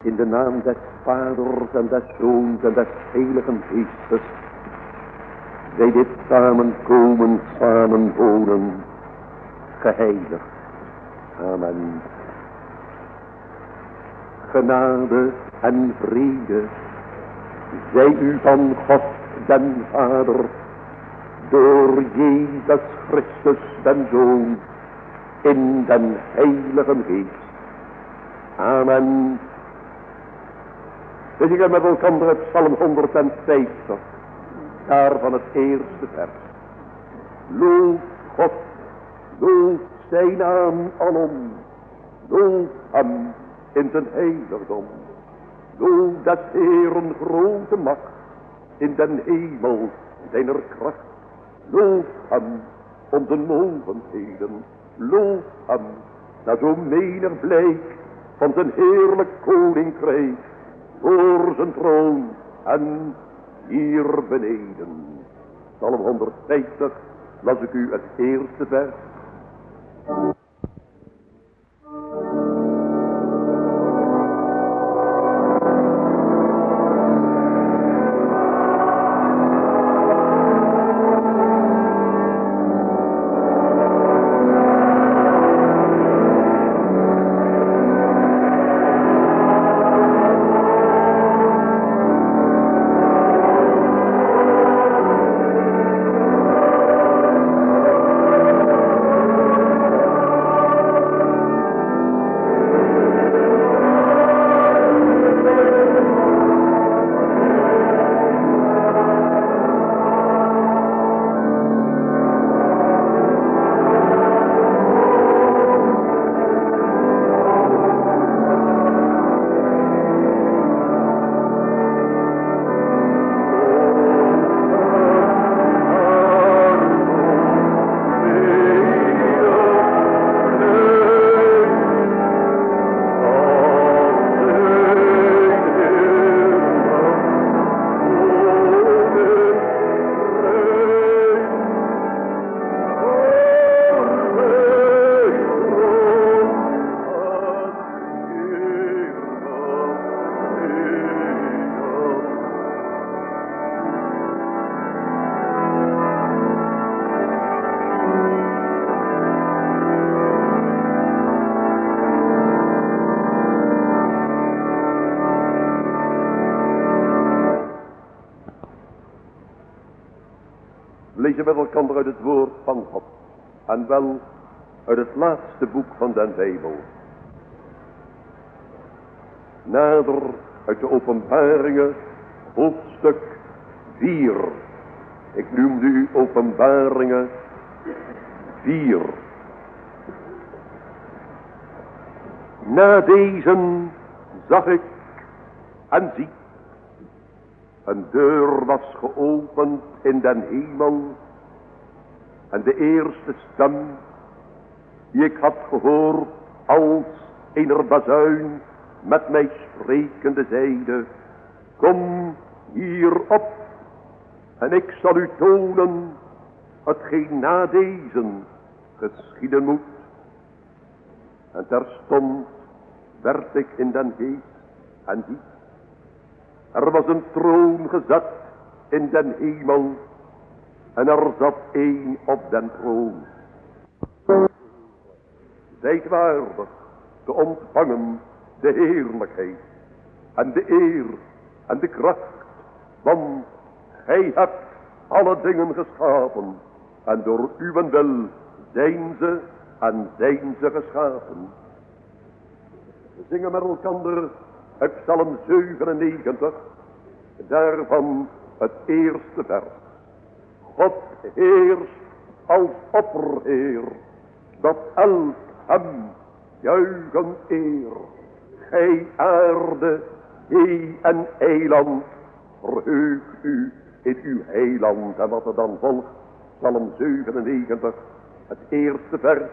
In de naam des Vaders en des Zoons en des Heiligen Geestes. Bij dit samenkomen, samenwonen, geheiligd. Amen. Genade en vrede zij u van God den Vader, door Jezus Christus den Zoon, in den Heiligen Geest. Amen. We zingen met elkaar het Psalm 150, daarvan het eerste vers. Loof God, loof zijn naam alom, loof hem in zijn heiligdom. Loof des Heeren grote macht, in den hemel zijner kracht. Loof hem om de mogendheden, loof hem naar zo menig blijk van zijn heerlijk koninkrijk, voor zijn troon en hier beneden. Psalm 150 las ik u het eerste vers. Lezen met elkaar uit het woord van God. En wel uit het laatste boek van den Bijbel. Nader uit de Openbaringen, hoofdstuk 4. Ik noemde u Openbaringen 4. Na deze zag ik en zie. Een deur was geopend in den hemel. En de eerste stem die ik had gehoord als een bazuin met mij sprekende zeide: kom hierop en ik zal u tonen hetgeen na deze geschieden moet. En terstond werd ik in den geest en zie. Er was een troon gezet in den hemel en er zat een op den troon. Zijt waardig te ontvangen de heerlijkheid en de eer en de kracht, want gij hebt alle dingen geschapen en door uw wil zijn ze geschapen. We zingen met elkaar uit Psalm 97, daarvan het eerste vers. God heerst als opperheer, dat elk hem juichen eer. Gij aarde, zee en eiland, verheug u in uw heiland. En wat er dan volgt, Psalm 97, het eerste vers.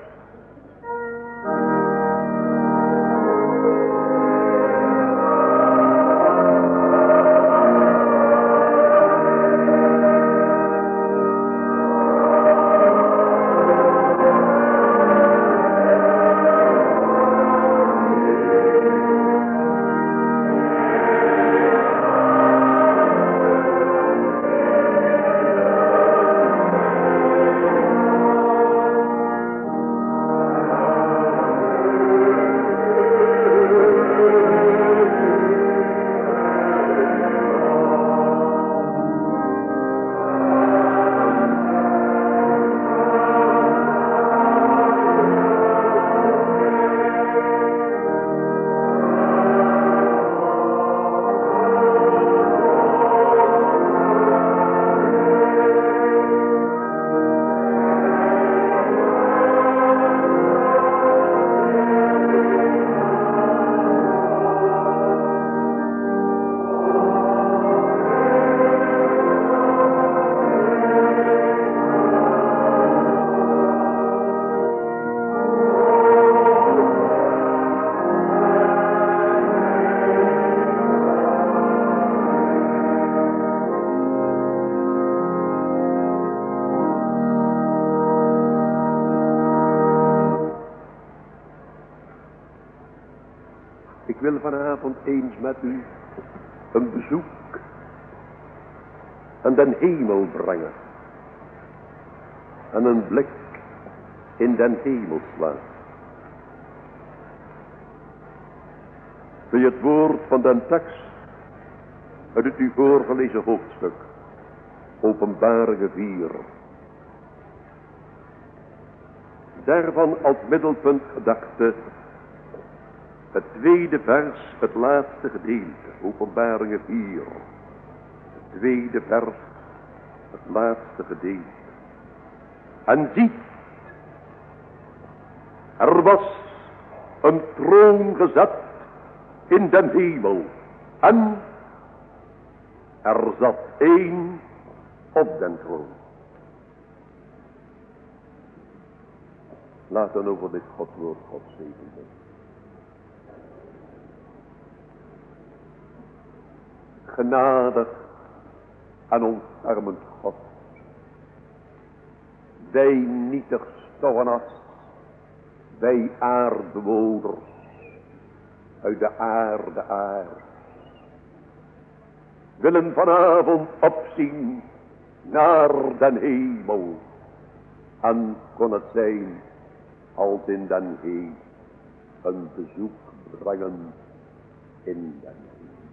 vanavond eens met u een bezoek aan den hemel brengen. En een blik in den hemel slaan. Bij het woord van den tekst uit het u voorgelezen hoofdstuk, Openbaringen 4. Daarvan als middelpunt gedachte het tweede vers, het laatste gedeelte, Openbaringen 4. Het tweede vers, het laatste gedeelte. En ziet, er was een troon gezet in den hemel. En er zat één op den troon. Laten over dit Godwoord God zegenen. Genadig en ontfermend God. Wij nietig stoffen wij aardbewoners uit de aarde willen vanavond opzien naar den hemel. En kon het zijn als in den hemel een bezoek brengen in den hemel.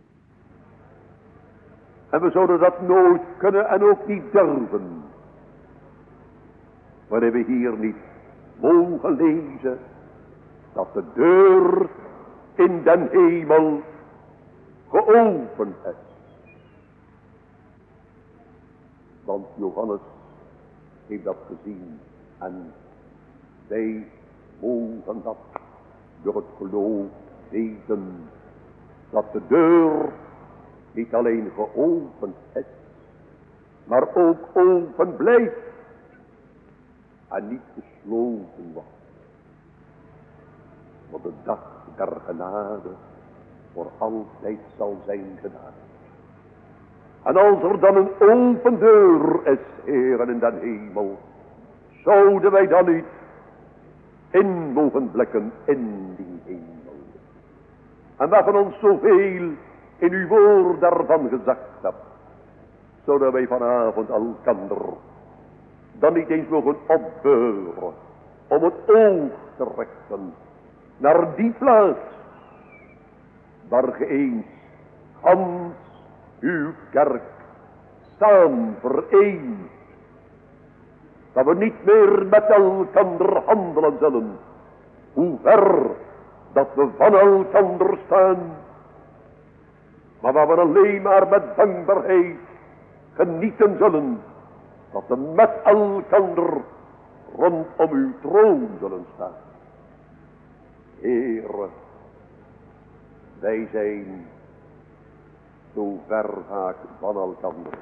En we zouden dat nooit kunnen en ook niet durven, wanneer we hier niet mogen lezen dat de deur in den hemel geopend is. Want Johannes heeft dat gezien en wij mogen dat door het geloof weten dat de deur niet alleen geopend is, maar ook open blijft en niet gesloten wordt. Want de dag der genade voor altijd zal zijn gedaan. En als er dan een open deur is, heren, in den hemel, zouden wij dan niet in mogen blikken in die hemel. En we hebben ons zoveel in uw woord daarvan gezegd hebt, zodat wij vanavond elkander dan niet eens mogen opbeuren om het oog te richten naar die plaats waar ge eens gans uw kerk samen vereend, dat we niet meer met elkander handelen zullen, hoe ver dat we van elkander staan, maar waar we alleen maar met dankbaarheid genieten zullen, dat we met elkander rondom uw troon zullen staan. Heere, wij zijn zo ver vaak van elkander.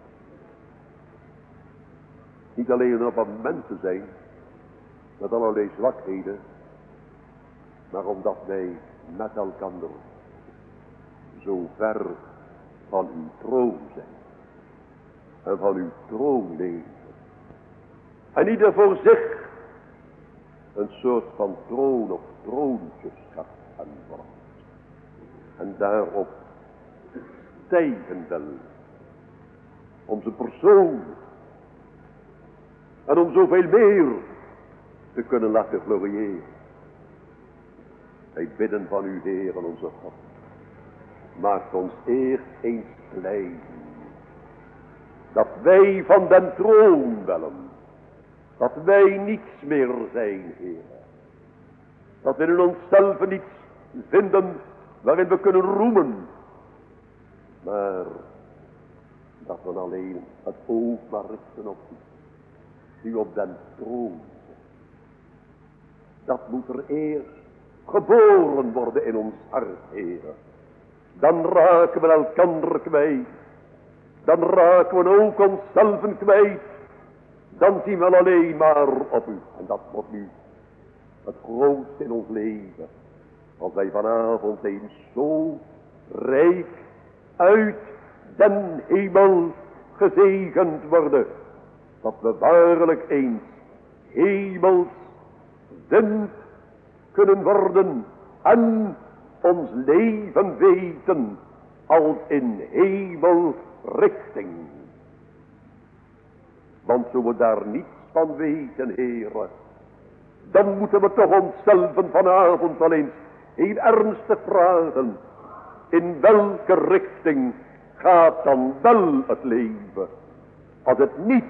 Niet alleen omdat we mensen zijn, met allerlei zwakheden, maar omdat wij met elkander zo ver van uw troon zijn. En van uw troon leven. En ieder voor zich een soort van troon of troonschap aanbrengt. En daarop stijgen wil om zijn persoon en om zoveel meer te kunnen laten gloriëren. Wij bidden van u, Heer en onze God, maakt ons eerst eens klein, dat wij van den troon willen, dat wij niets meer zijn, Heer. Dat we in onszelf niets vinden waarin we kunnen roemen, maar dat we alleen het oog maar richten op u, die op den troon zit. Dat moet er eerst geboren worden in ons hart, Heer. Dan raken we elkander kwijt. Dan raken we ook onszelf kwijt. Dan zien we alleen maar op u. En dat wordt nu het grootste in ons leven. Als wij vanavond eens zo rijk uit den hemel gezegend worden. Dat we waarlijk eens hemels wind kunnen worden. En ons leven weten als in hemelrichting. Want zo we daar niets van weten, Heere, dan moeten we toch onszelf vanavond wel eens heel ernstig vragen: in welke richting gaat dan wel het leven, als het niet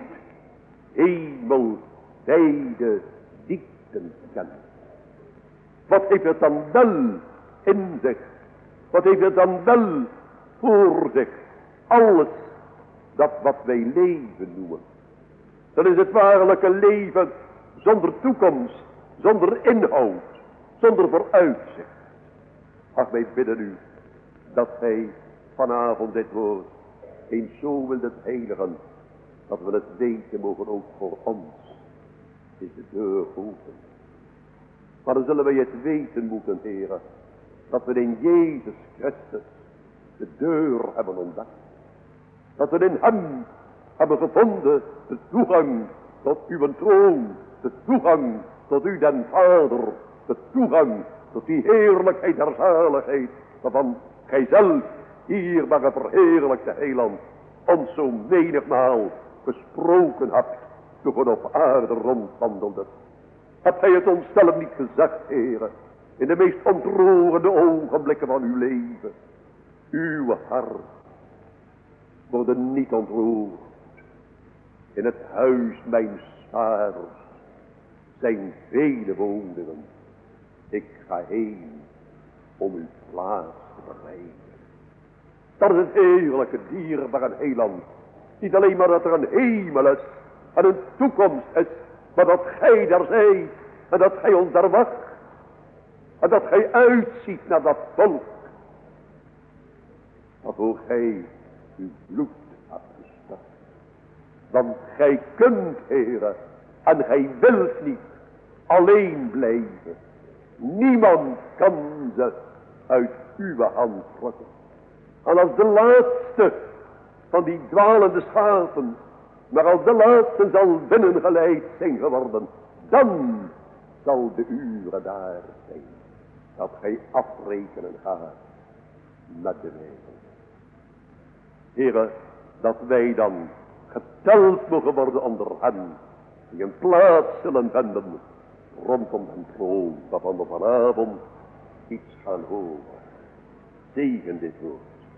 hemelwijde diepten kent? Wat heeft het dan wel in zich? Wat heeft het dan wel voor zich? Alles dat wat wij leven noemen. Dan is het waarlijke leven zonder toekomst, zonder inhoud, zonder vooruitzicht. Ach, wij bidden u dat gij vanavond dit woord eens zo wilt het heiligen, dat we het weten mogen ook voor ons. Is de deur open. Maar dan zullen wij het weten moeten, Heere, dat we in Jezus Christus de deur hebben ontdekt. Dat we in hem hebben gevonden de toegang tot uw troon, de toegang tot u den Vader, de toegang tot die heerlijkheid der zaligheid, waarvan gij zelf hier bij het verheerlijkte heiland ons zo menigmaal gesproken hebt, toen we op aarde rondwandelden. Hebt gij het ons zelf niet gezegd, Heere, in de meest ontroerende ogenblikken van uw leven? Uw hart worden niet ontroerd. In het huis mijn vaders zijn vele woningen. Ik ga heen om uw plaats te bereiden. Dat is het heerlijke, dierbare heiland. Niet alleen maar dat er een hemel is en een toekomst is, maar dat gij daar zijt en dat gij ons daar wacht. En dat gij uitziet naar dat volk. Waarvoor gij uw bloed hebt gestort. Want gij kunt, Heere, en gij wilt niet alleen blijven. Niemand kan ze uit uw hand rukken. En als de laatste van die dwalende schapen, maar als de laatste zal binnengeleid zijn geworden, dan zal de uren daar zijn, dat gij afrekenen gaat met de wereld. Heere, dat wij dan geteld mogen worden onder hen, die een plaats zullen vinden rondom den troon, waarvan we vanavond iets gaan horen. Zegen dit woord.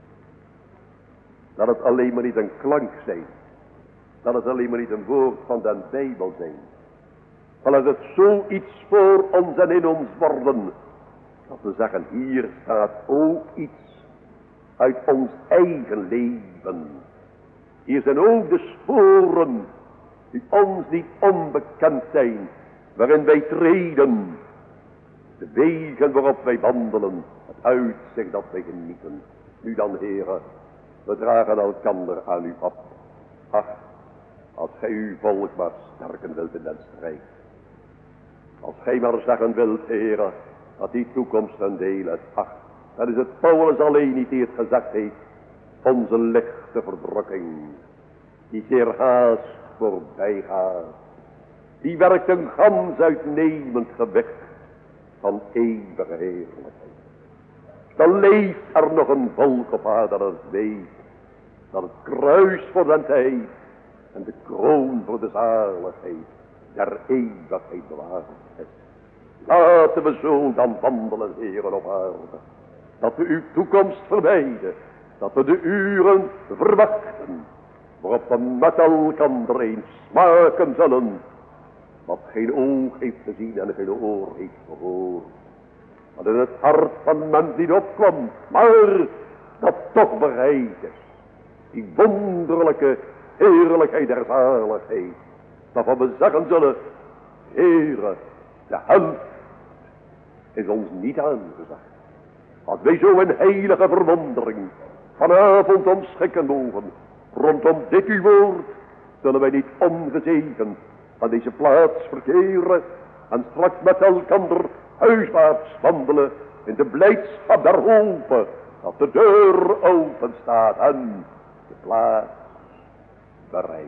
Dat het alleen maar niet een klank zijn. Dat het alleen maar niet een woord van den Bijbel zijn. Maar dat het zoiets voor ons en in ons worden. Dat we zeggen, hier staat ook iets uit ons eigen leven. Hier zijn ook de sporen die ons niet onbekend zijn. Waarin wij treden. De wegen waarop wij wandelen. Het uitzicht dat wij genieten. Nu dan, Heere, we dragen elkander aan u op. Ach, als gij uw volk maar sterken wilt in den strijd. Als gij maar zeggen wilt, Heere, dat die toekomst een deel is. Ach, dan is het Paulus alleen niet die het gezegd heeft. Onze lichte verdrukking, die zeer haast voorbij gaat. Die werkt een gans uitnemend gewicht van eeuwige heerlijkheid. Dan leeft er nog een volk op aarde dat weet dat het kruis voor den tijd en de kroon voor de zaligheid der eeuwigheid bewaard is. Laten we zo dan wandelen, Heeren, op aarde. Dat we uw toekomst vermijden. Dat we de uren verwachten. Waarop we met elkander eens smaken zullen. Wat geen oog heeft gezien en geen oor heeft gehoord. Wat in het hart van mens niet opkwam. Maar dat toch bereid is. Die wonderlijke heerlijkheid der zaligheid. Waarvan we zeggen zullen, Heere, de helft is ons niet aangezegd. Als wij zo in heilige verwondering vanavond ons schikken mogen, rondom dit uw woord, zullen wij niet ongezegend aan deze plaats verkeren en straks met elkander huiswaarts wandelen in de blijdschap der hoop dat de deur open staat en de plaats bereid.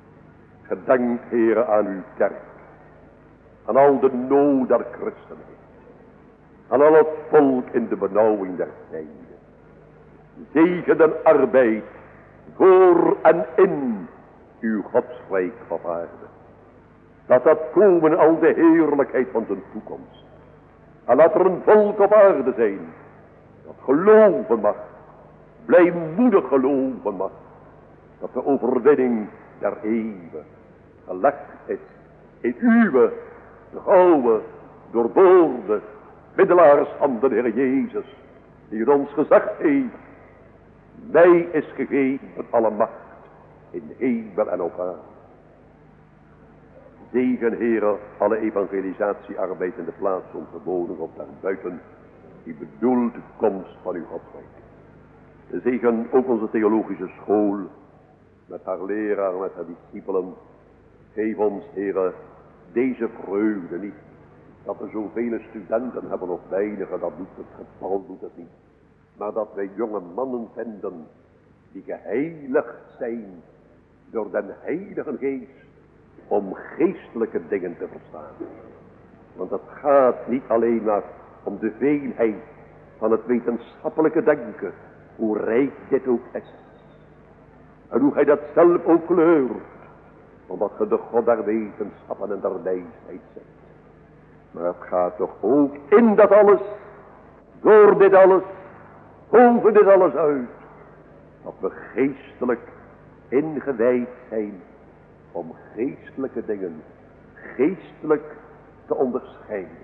Gedenk, Heere, aan uw kerk, aan al de nood der christenheid. aan al het volk in de benauwing der tijden. Zegen en arbeid voor en in uw godsrijk op aarde. Dat komen al de heerlijkheid van zijn toekomst. En laat er een volk op aarde zijn dat geloven mag, blijmoedig geloven mag, dat de overwinning der eeuwen gelegd is in uw trouwe, doorboorde middelaarshanden, Heer Jezus, die ons gezegd heeft: mij is gegeven alle macht in hemel en op aarde. Zegen, Heere, alle evangelisatiearbeid in de plaats ontgeboden of daarbuiten, die bedoelt de komst van uw godsrijk. Zegen ook onze theologische school, met haar leraar, met haar discipelen. Geef ons, Heere, deze vreugde niet, dat we zoveel studenten hebben of weinigen, dat doet het getal, doet het niet. Maar dat wij jonge mannen vinden, die geheiligd zijn door den Heilige Geest, om geestelijke dingen te verstaan. Want het gaat niet alleen maar om de veelheid van het wetenschappelijke denken, hoe rijk dit ook is. En hoe gij dat zelf ook kleurt, omdat ge de God der wetenschappen en der wijsheid zet. Maar het gaat toch ook in dat alles, door dit alles, boven dit alles uit, dat we geestelijk ingewijd zijn om geestelijke dingen geestelijk te onderscheiden.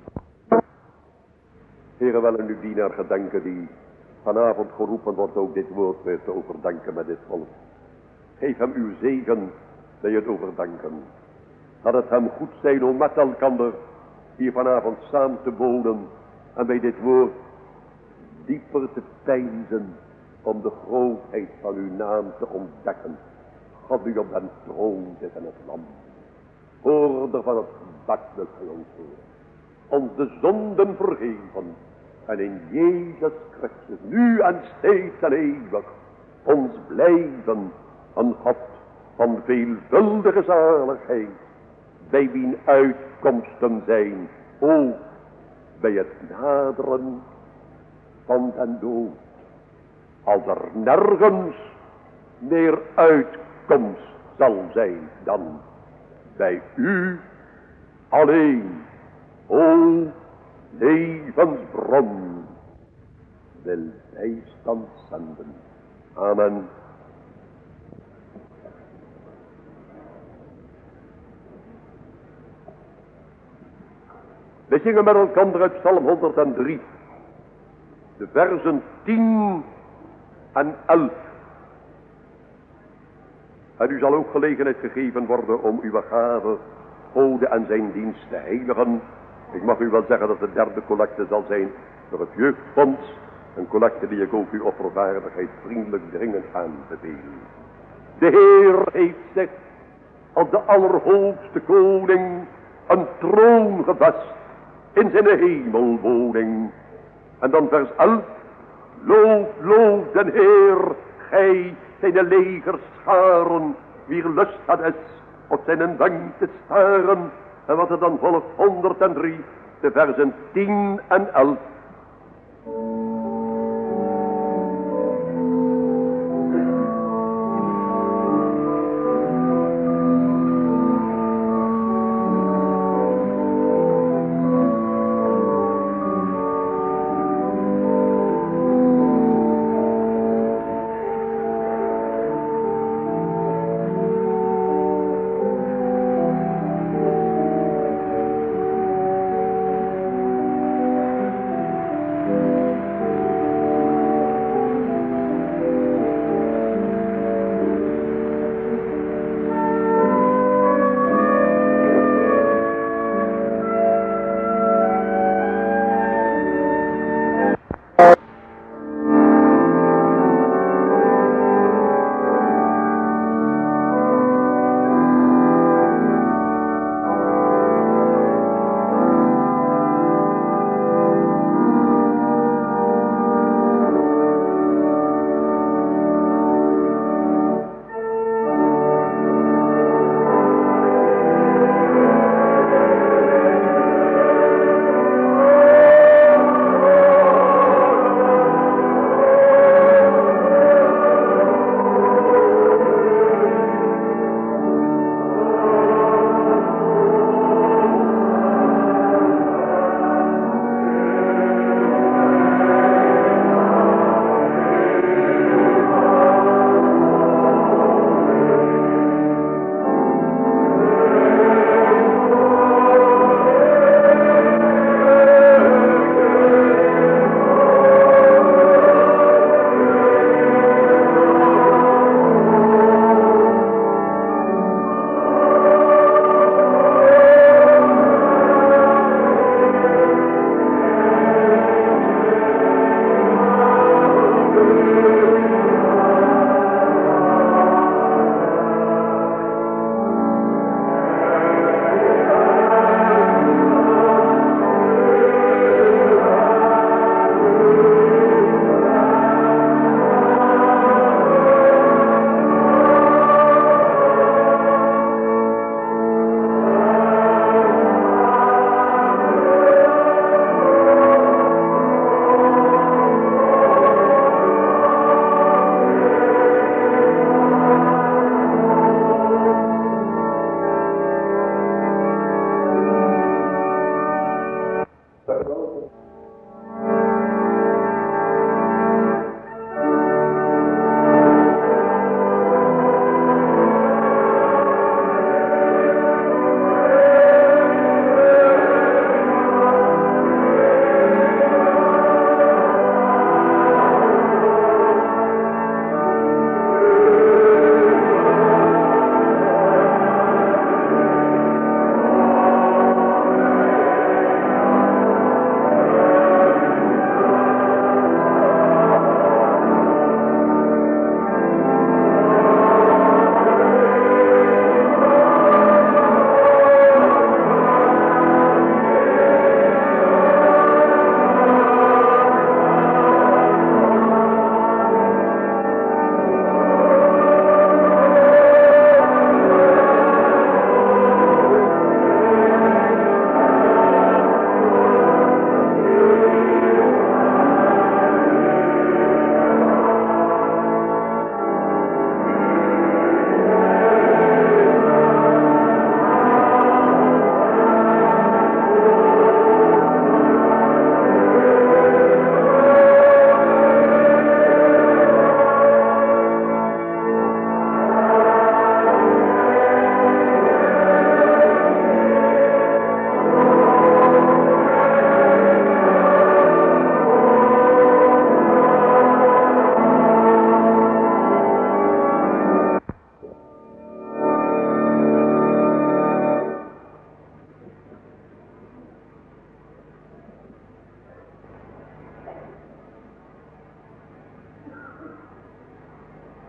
Heere, wel in uw dienaar gedenken die vanavond geroepen wordt ook dit woord weer te overdenken met dit volk. Geef hem uw zegen bij het overdenken. Dat het hem goed zijn om met elkander hier vanavond samen te wonen en bij dit woord dieper te peinzen om de grootheid van uw naam te ontdekken. God die op den troon zit in het land. Hoorder van het gebed wil gij ons horen. Ons de zonden vergeven. En in Jezus Christus nu en steeds en eeuwig ons blijven een God van veelvuldige zaligheid. Bij wien uitkomsten zijn ook bij het naderen van den dood. Als er nergens meer uitkomst zal zijn dan bij u alleen, o levensbron, wil bijstand zenden. Amen. We zingen met elkaar uit Psalm 103, de versen 10 en 11. En u zal ook gelegenheid gegeven worden om uw gave, Gode en zijn dienst te heiligen. Ik mag u wel zeggen dat de derde collecte zal zijn voor het jeugdfonds. Een collecte die ik ook uw offervaardigheid vriendelijk dringend aanbeveel. De Heer heeft zich als de allerhoogste koning een troon gevest in zijn hemelwoning. En dan vers 11. Loof den Heer, gij zijn legerscharen, wier lust het is op zijn wenk te staren. En wat er dan volgt 103, de versen 10 en 11.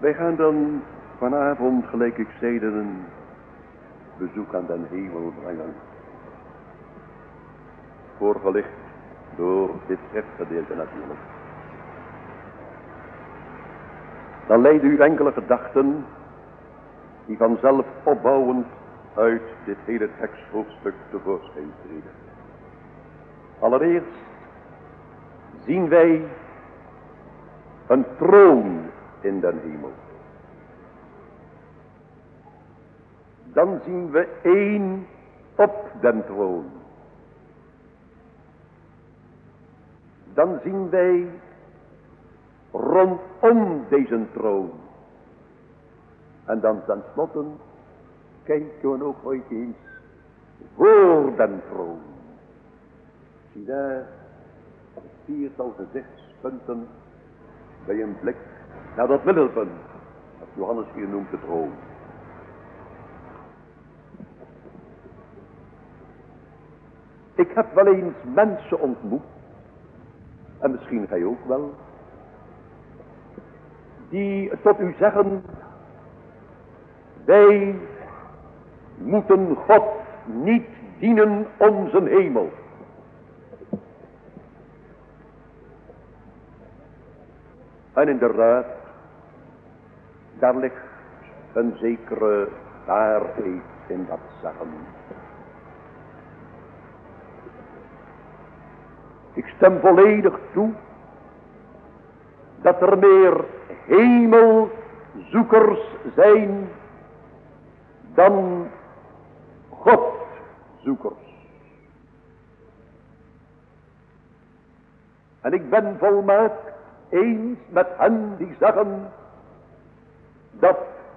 Wij gaan dan vanavond, gelijk ik zeide, een bezoek aan den hemel brengen. Voorgelicht door dit schriftgedeelte natuurlijk. Dan leiden u enkele gedachten die vanzelf opbouwend uit dit hele teksthoofdstuk tevoorschijn treden. Allereerst zien wij een troon in den hemel. Dan zien we één op den troon. Dan zien wij rondom deze troon. En dan tenslotte kijken we ook ooit eens voor den troon. Zie daar het viertal gezichtspunten bij een blik naar dat middelpunt, dat Johannes hier noemt de troon. Ik heb wel eens mensen ontmoet, en misschien gij ook wel, die tot u zeggen: wij moeten God niet dienen om zijn hemel. En inderdaad, daar ligt een zekere waarheid in dat zeggen. Ik stem volledig toe dat er meer hemelzoekers zijn dan Godzoekers. En ik ben volmaakt eens met hen die zeggen dat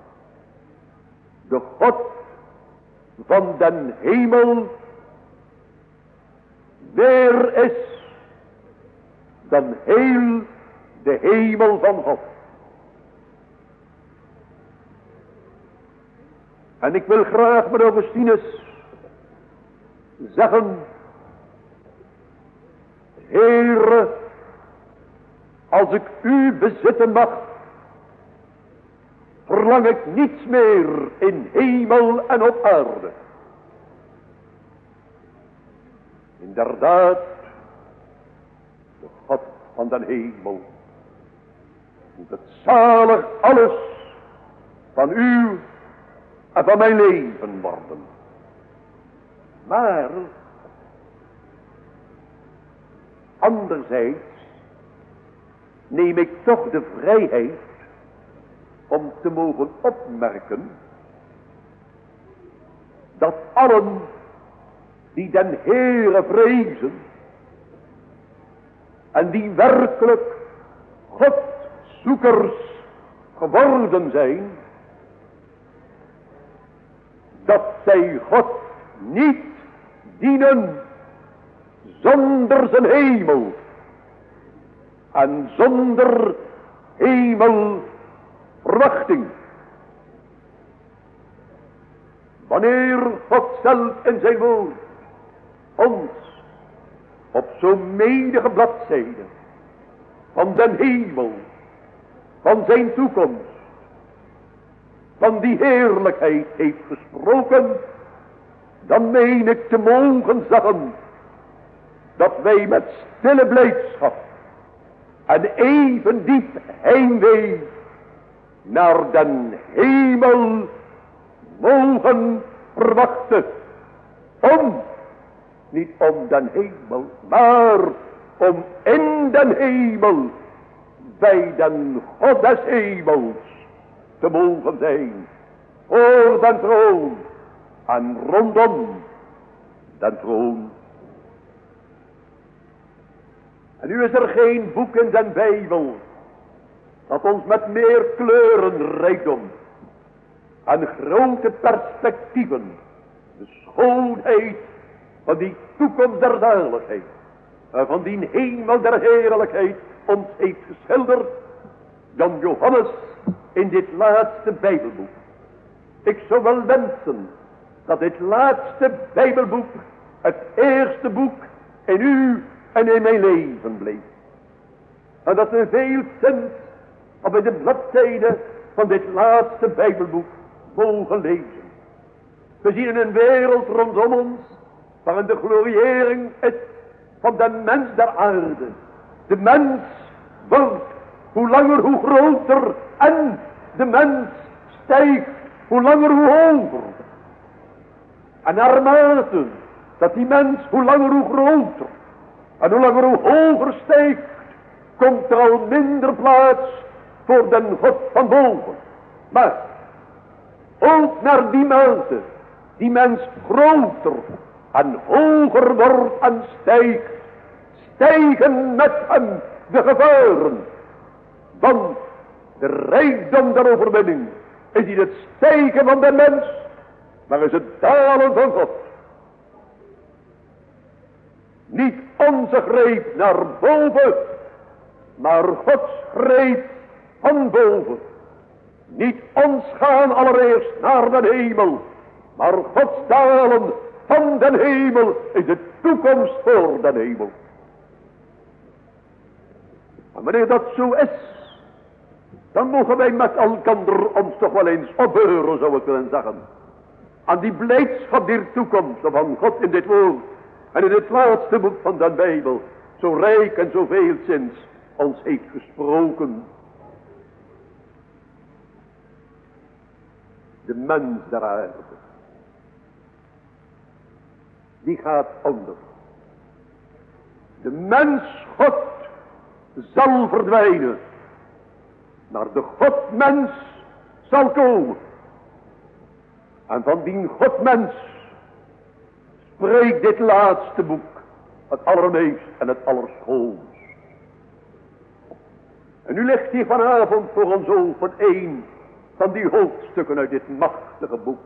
de God van den hemel meer is dan heel de hemel van God. En ik wil graag met Augustinus zeggen: Heere, als ik u bezitten mag, verlang ik niets meer in hemel en op aarde. Inderdaad, de God van den hemel moet het zalig alles van u en van mijn leven worden. Maar anderzijds neem ik toch de vrijheid om te mogen opmerken dat allen die den Heere vrezen en die werkelijk Godzoekers geworden zijn, dat zij God niet dienen zonder zijn hemel en zonder hemelverwachting. Wanneer God zelf in zijn woord ons op zo'n menige bladzijde van den hemel, van zijn toekomst, van die heerlijkheid heeft gesproken, dan meen ik te mogen zeggen dat wij met stille blijdschap en even diep heimwee naar den hemel mogen verwachten. Niet om den hemel, maar om in den hemel bij den God des hemels te mogen zijn, voor den troon en rondom den troon. En nu is er geen boek in den Bijbel dat ons met meer kleurenrijkdom en grote perspectieven de schoonheid van die toekomst der zaligheid, van die hemel der heerlijkheid ons heeft geschilderd dan Johannes in dit laatste Bijbelboek. Ik zou wel wensen dat dit laatste Bijbelboek het eerste boek in u en in mijn leven bleef. En dat we veel sinds op de bladzijde van dit laatste Bijbelboek mogen lezen. We zien in een wereld rondom ons, waarin de gloriëring is van de mens der aarde. De mens wordt hoe langer hoe groter en de mens stijgt hoe langer hoe hoger. En naarmate dat die mens hoe langer hoe groter en hoe langer hoe hoger stijgt, komt er al minder plaats voor den God van boven. Maar ook naar die mate die mens groter en hoger wordt en stijgt, stijgen met hem de gevaren. Want de rijkdom der overwinning is niet het stijgen van de mens, maar is het dalen van God. Niet onze greep naar boven, maar Gods greep van boven. Niet ons gaan allereerst naar de hemel, maar Gods dalen van de hemel is de toekomst voor de hemel. En wanneer dat zo is, dan mogen wij met elkander ons toch wel eens opbeuren, zou ik willen zeggen. Aan die blijdschap der toekomst van God in dit woord en in het laatste boek van de Bijbel, zo rijk en zo veelzins ons heeft gesproken. De mens der aarde, die gaat onder. De mens God zal verdwijnen, maar de God-mens zal komen. En van die God-mens spreekt dit laatste boek het allermeest en het allerschoonst. En nu ligt hier vanavond voor ons open een van die hoofdstukken uit dit machtige boek.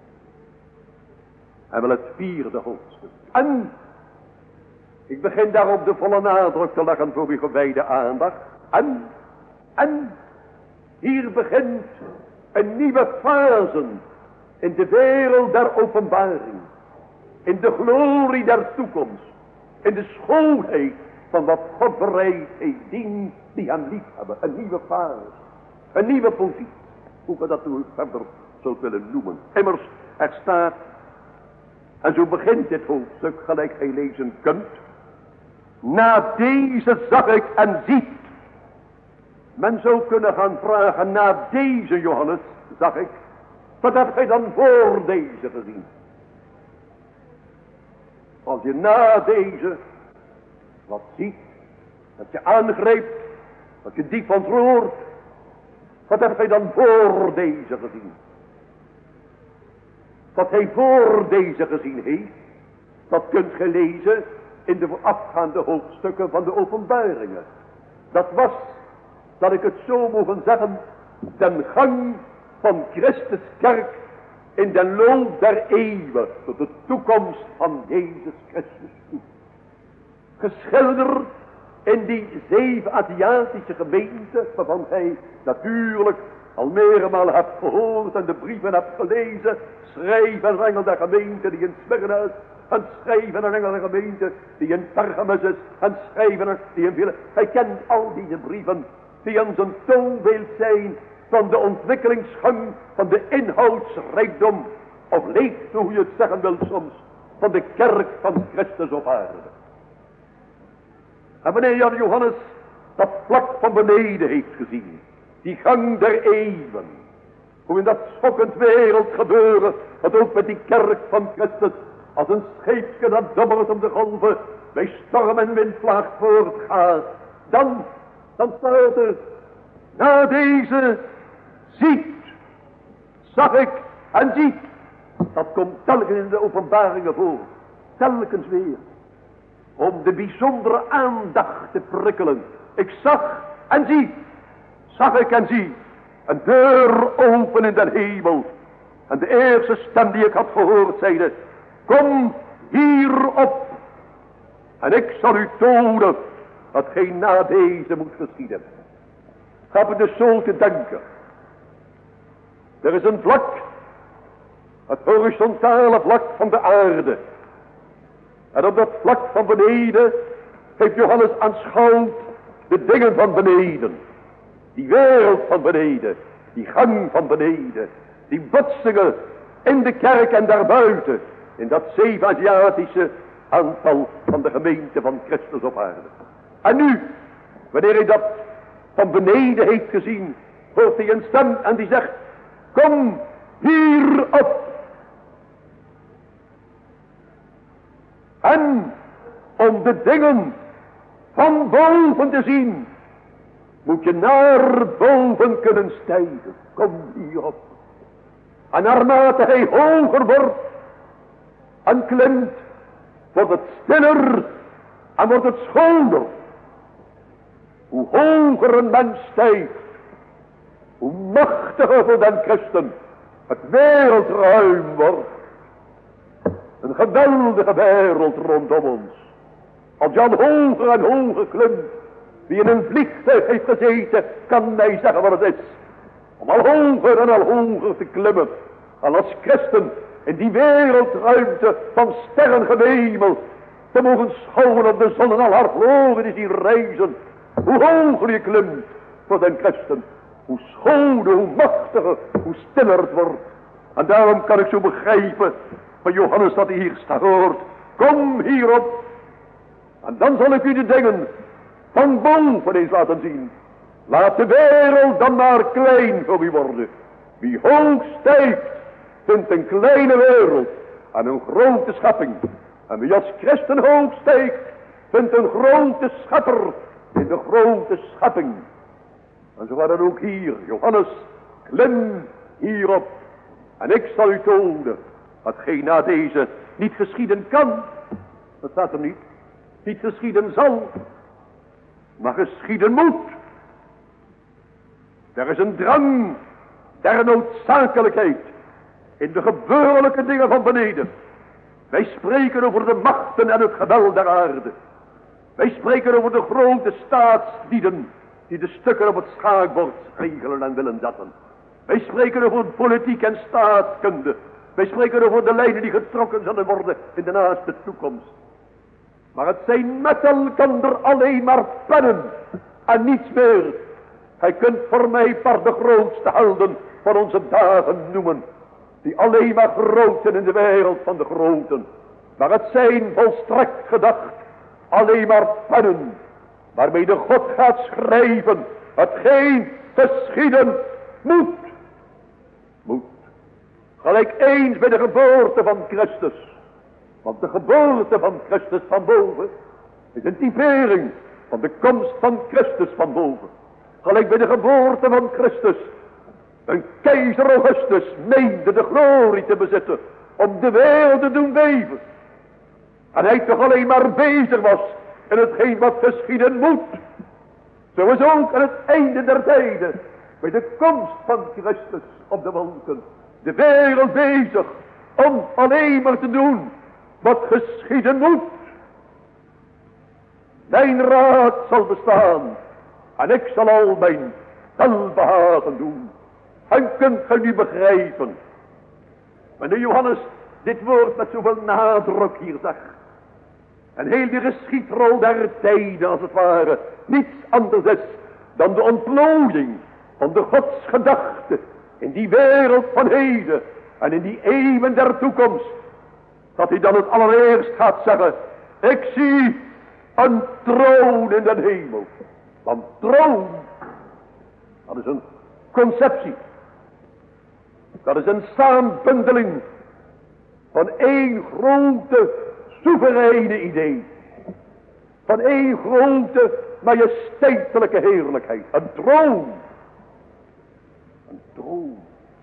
En wel het 4e hoofdstuk. En ik begin daarop de volle nadruk te leggen voor uw gewijde aandacht. En hier begint een nieuwe fase in de wereld der openbaring. In de glorie der toekomst. In de schoonheid van wat God bereid heeft dien die hem lief hebben. Een nieuwe fase. Een nieuwe positie. Hoe we dat nu verder zult willen noemen. Immers, er staat, en zo begint dit hoofdstuk gelijk gij lezen kunt. Na deze zag ik en ziet. Men zou kunnen gaan vragen, na deze Johannes zag ik. Wat heb gij dan voor deze gezien? Als je na deze wat ziet, dat je aangrijpt, dat je diep ontroert. Wat heb gij dan voor deze gezien? Wat hij voor deze gezien heeft, dat kunt ge lezen in de voorafgaande hoofdstukken van de openbaringen. Dat was, dat ik het zo mogen zeggen, den gang van Christus kerk in den loop der eeuwen tot de toekomst van Jezus Christus toe. Geschilderd in die 7 Aziatische gemeenten, waarvan hij natuurlijk al meermaal hebt gehoord en de brieven hebt gelezen. Schrijven aan engel der gemeente die in Smyrna is, en schrijven aan engel der gemeente die in Pergamus is, en schrijven die in vele. Hij kent al deze brieven die ons een toonbeeld zijn van de ontwikkelingsgang van de inhoudsrijkdom, of leeft, hoe je het zeggen wil soms, van de kerk van Christus op aarde. En wanneer Jan Johannes dat vlak van beneden heeft gezien, die gang der eeuwen, hoe in dat schokkend wereld gebeuren, dat ook met die kerk van Christus, als een scheepje dat dobbert op de golven, bij storm en windvlaag voortgaat, dan staat er, na deze ziet, zag ik en ziet. Dat komt telkens in de openbaringen voor, telkens weer, om de bijzondere aandacht te prikkelen. Ik zag en zie, zag ik en zie, een deur open in den hemel. En de eerste stem die ik had gehoord zeide, kom hierop en ik zal u tonen wat gij na deze moet geschieden. Heb ik dus zo te denken. Er is een vlak, het horizontale vlak van de aarde. En op dat vlak van beneden heeft Johannes aanschouwd de dingen van beneden. Die wereld van beneden. Die gang van beneden. Die botsingen in de kerk en daarbuiten. In dat zeven-Aziatische aantal van de gemeente van Christus op aarde. En nu, wanneer hij dat van beneden heeft gezien, hoort hij een stem en die zegt, kom hierop. En om de dingen van boven te zien, moet je naar boven kunnen stijgen. Kom hierop. En naarmate hij hoger wordt en klimt, wordt het stiller en wordt het schoner. Hoe hoger een mens stijgt, hoe machtiger voor den christen het wereldruim wordt. Een geweldige wereld rondom ons. Als je al hoger en hoger klimt, wie in een vliegtuig heeft gezeten, kan mij zeggen wat het is. Om al hoger en al hoger te klimmen. En als christen in die wereldruimte van sterrengewemel te mogen schouwen op de zon en al haar glorie te zien reizen. Hoe hoger je klimt voor den christen, hoe schoner, hoe machtiger, hoe stiller het wordt. En daarom kan ik zo begrijpen van Johannes dat hij hier staat hoort. Kom hierop. En dan zal ik u de dingen van boven eens laten zien. Laat de wereld dan maar klein voor u worden. Wie hoog stijgt, vindt een kleine wereld en een grote schepping. En wie als christen hoog stijgt, vindt een grote schepper in de grote schepping. En zo waren ook hier, Johannes, klim hierop. En ik zal u tonen, hetgeen na deze niet geschieden kan. Dat staat er niet. Niet geschieden zal, maar geschieden moet. Er is een drang der noodzakelijkheid in de gebeurlijke dingen van beneden. Wij spreken over de machten en het geweld der aarde. Wij spreken over de grote staatslieden die de stukken op het schaakbord regelen en willen zetten. Wij spreken over politiek en staatkunde. Wij spreken over de lijnen die getrokken zullen worden in de naaste toekomst. Maar het zijn met elkander alleen maar pennen en niets meer. Hij kunt voor mij maar de grootste helden van onze dagen noemen. Die alleen maar groot zijn in de wereld van de groten. Maar het zijn volstrekt gedacht alleen maar pennen. Waarmee de God gaat schrijven hetgeen geschieden moet. Moet. Gelijk eens bij de geboorte van Christus. Want de geboorte van Christus van boven is een typering van de komst van Christus van boven. Gelijk bij de geboorte van Christus. Een keizer Augustus meende de glorie te bezitten om de wereld te doen beven. En hij toch alleen maar bezig was in hetgeen wat geschieden moet. Zo is ook aan het einde der tijden, bij de komst van Christus op de wolken, de wereld bezig om alleen maar te doen wat geschieden moet. Mijn raad zal bestaan en ik zal al mijn welbehagen doen. En kunt gij nu begrijpen, wanneer Johannes dit woord met zoveel nadruk hier zegt, en heel die geschiedrol der tijden als het ware niets anders is dan de ontplooiing van de godsgedachte in die wereld van heden en in die eeuwen der toekomst, dat hij dan het allereerst gaat zeggen, ik zie een troon in de hemel. Want troon, dat is een conceptie. Dat is een saambundeling van één grote soevereine idee. Van één grote majesteitelijke heerlijkheid. Een troon. Een troon.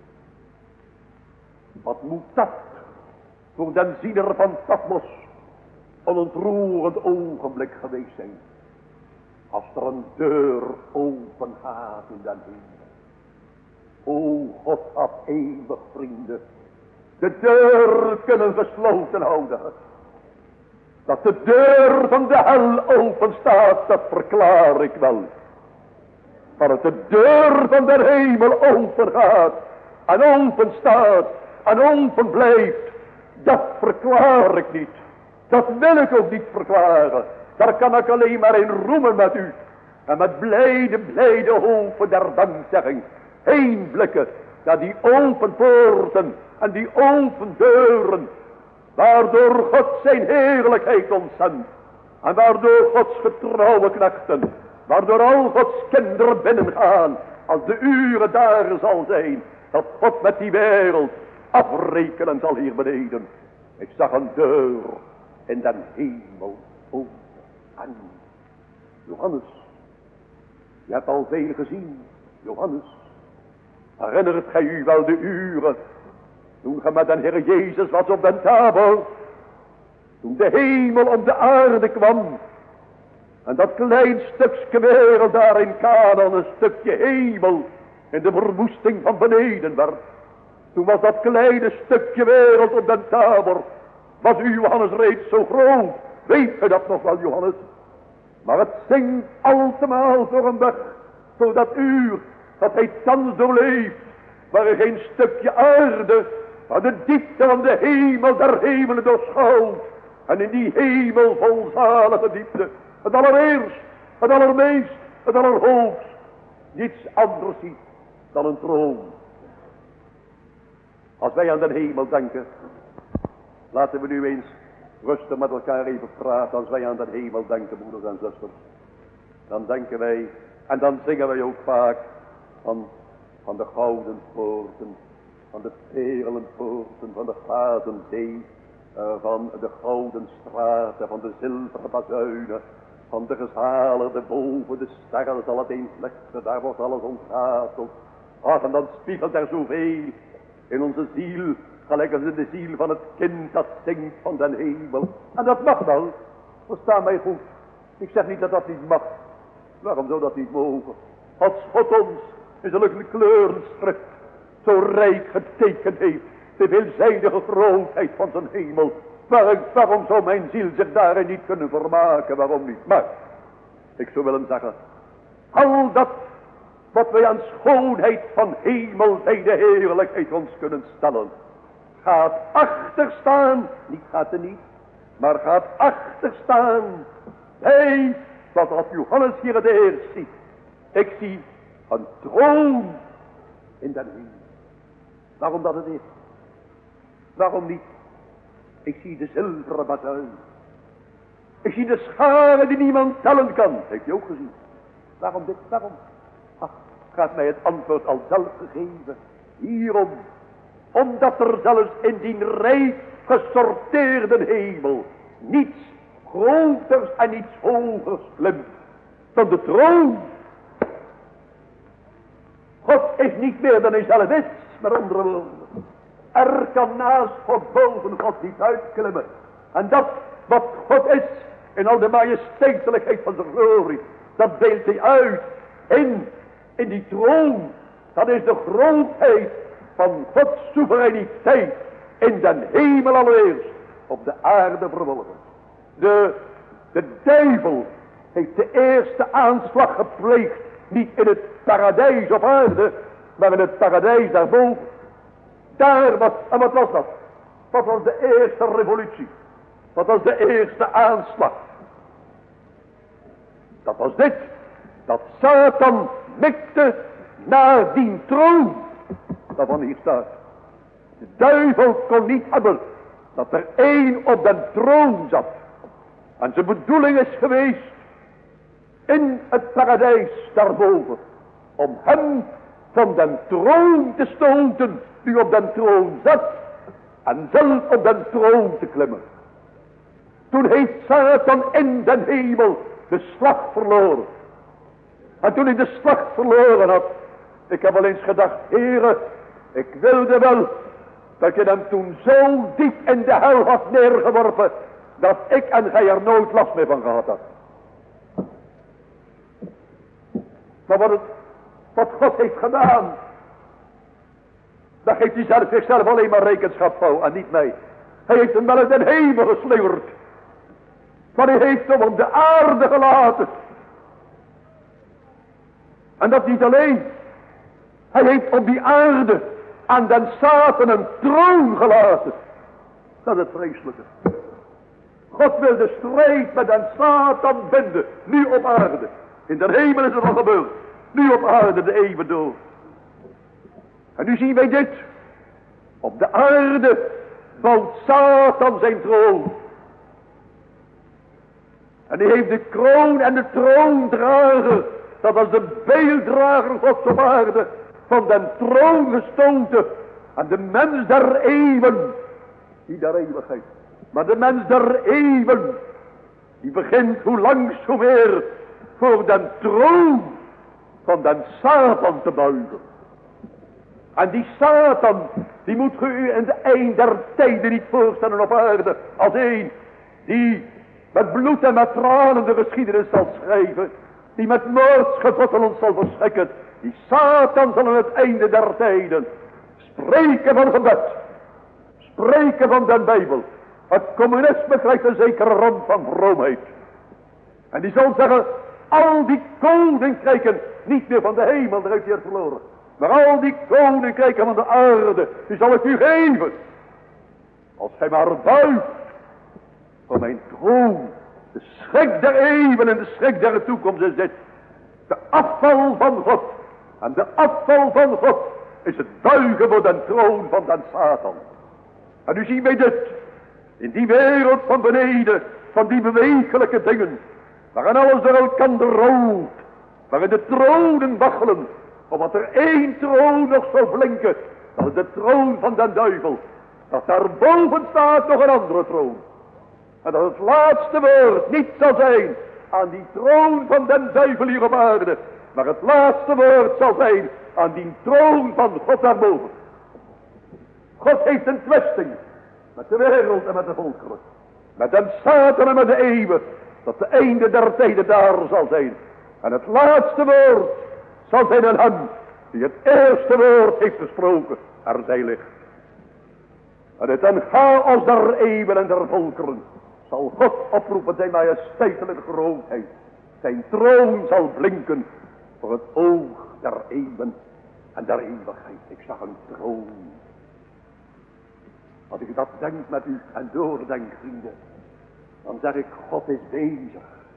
Wat moet dat voor den ziener van Patmos een ontroerend ogenblik geweest zijn. Als er een deur open gaat in den hemel. O God had eeuwig vrienden. De deur kunnen gesloten houden. Dat de deur van de hel open staat, dat verklaar ik wel. Maar dat de deur van de hemel open gaat en open staat en open blijft, dat verklaar ik niet. Dat wil ik ook niet verklaren. Daar kan ik alleen maar in roemen met u. En met blijde hopen der dankzegging heen blikken naar die open poorten en die open deuren, waardoor God zijn heerlijkheid ons zendt. En waardoor Gods getrouwe knechten, waardoor al Gods kinderen binnengaan, als de uren daar zal zijn, dat God met die wereld afrekenen zal hier beneden. Ik zag een deur in den hemel open. En Johannes, je hebt al veel gezien, Johannes. Herinnert gij u wel de uren, toen ge met den Heer Jezus was op den Tabor, toen de hemel op de aarde kwam, en dat klein stukje wereld daar in Kanaan, een stukje hemel, in de verwoesting van beneden werd. Toen was dat kleine stukje wereld op den Tabor, was u Johannes reeds zo groot. Weet u dat nog wel, Johannes? Maar het zingt altemaal voor een weg, voor dat uur, dat hij thans doorleeft, waar er geen stukje aarde, maar de diepte van de hemel der hemelen doorschouwt. En in die hemel vol zalige diepte, het allereerst, het allermeest, het allerhoogst, niets anders ziet dan een troon. Als wij aan de hemel denken, laten we nu eens rustig met elkaar even praten. Als wij aan de hemel denken, broeders en zusters, dan denken wij, en dan zingen wij ook vaak van de gouden poorten, van de perelenpoorten, van de glazen zee, van de gouden straten, van de zilveren bazuinen, van de gezaligde boven de sterren zal het eens lichten, daar wordt alles ontrateld. Ach, en dan spiegelt er zoveel in onze ziel, gelijk als in de ziel van het kind dat zingt van den hemel. En dat mag wel, versta mij goed. Ik zeg niet dat dat niet mag. Waarom zou dat niet mogen? Als God ons in zulke kleurenschrift zo rijk getekend heeft, de veelzijdige grootheid van zijn hemel. Waarom zou mijn ziel zich daarin niet kunnen vermaken? Waarom niet? Maar, ik zou willen zeggen, al dat wat wij aan schoonheid van hemel bij de heerlijkheid ons kunnen stellen, gaat achterstaan, niet gaat er niet, maar gaat achterstaan bij wat Johannes hier het eerst ziet. Ik zie een troon in den hemel. Waarom dat het is? Waarom niet? Ik zie de zilveren bazuin. Ik zie de scharen die niemand tellen kan. Heb je ook gezien? Waarom dit? Waarom? Ach, gaat mij het antwoord al zelf gegeven. Hierom. Omdat er zelfs in die rijk gesorteerde hemel niets groters en niets hogers klimt dan de troon. God is niet meer dan hij zelf is, maar andere woorden. Er kan naast God boven God niet uitklimmen. En dat wat God is, in al de majesteitelijkheid van zijn glorie, dat deelt hij uit in die troon. Dat is de grootheid van Gods soevereiniteit in den hemel allereerst, op de aarde vervolgens. De duivel heeft de eerste aanslag gepleegd, niet in het paradijs op aarde, maar in het paradijs daarboven. Daar was, en wat was dat? Wat was de eerste revolutie? Wat was de eerste aanslag? Dat was dit, dat Satan mikte naar die troon, waarvan hier staat. De duivel kon niet hebben dat er één op den troon zat. En zijn bedoeling is geweest in het paradijs daarboven, om hem van den troon te stoten die op den troon zat, en zelf op den troon te klimmen. Toen heeft Satan in den hemel de slag verloren. En toen hij de slag verloren had, ik heb al eens gedacht, Heere, ik wilde wel dat je hem toen zo diep in de hel had neergeworpen, dat ik en gij er nooit last meer van gehad had. Maar wat God heeft gedaan, daar geeft hij zelf zichzelf alleen maar rekenschap van en niet mij. Hij heeft hem wel in den hemel geslingerd, maar hij heeft hem op de aarde gelaten. En dat niet alleen. Hij heeft op die aarde aan den Satan een troon gelaten. Dat is het vreselijke. God wil de strijd met den Satan binden, nu op aarde. In de hemel is het al gebeurd. Nu op aarde de eeuwen door. En nu zien wij dit. Op de aarde bouwt Satan zijn troon. En die heeft de kroon en de troondrager, dat als de beelddrager Gods op aarde, van den troon gestoten. En de mens der eeuwen, die der eeuwigheid. Maar de mens der eeuwen, die begint hoe langs hoe meer voor den troon van den Satan te buigen. En die Satan, die moet ge u in de eind der tijden niet voorstellen op aarde, als een die met bloed en met tranen de geschiedenis zal schrijven, die met moordsgevotten ons zal verschrikken. Die Satan zal aan het einde der tijden spreken van gebed, spreken van den Bijbel. Het communisme krijgt een zekere rand van vroomheid. En die zal zeggen, al die koninkrijken, niet meer van de hemel, daar heeft hij het verloren. Maar al die koninkrijken van de aarde, die zal ik u geven. Als gij maar buigt voor mijn troon. De schrik der eeuwen en de schrik der toekomst is dit. De afval van God. En de afval van God is het buigen voor den troon van den Satan. En nu zien wij dit. In die wereld van beneden, van die bewegelijke dingen, waarin alles door elkaar rolt, waarin de tronen waggelen, omdat er één troon nog zou blinken, dat is de troon van den duivel, dat daarboven staat nog een andere troon. En dat het laatste woord niet zal zijn aan die troon van den duivel hier op aarde, maar het laatste woord zal zijn aan die troon van God daarboven. God heeft een twisting met de wereld en met de volkeren, met den Satan en met de eeuwen, dat de einde der tijden daar zal zijn. En het laatste woord zal zijn aan hem die het eerste woord heeft gesproken, er zij licht. En het een chaos der eeuwen en der volkeren zal God oproepen zijn majesteitelijke grootheid. Zijn troon zal blinken voor het oog der eeuwen en der eeuwigheid. Ik zag een troon. Als ik dat denk met u en doordenk, vrienden, dan zeg ik, God is bezig.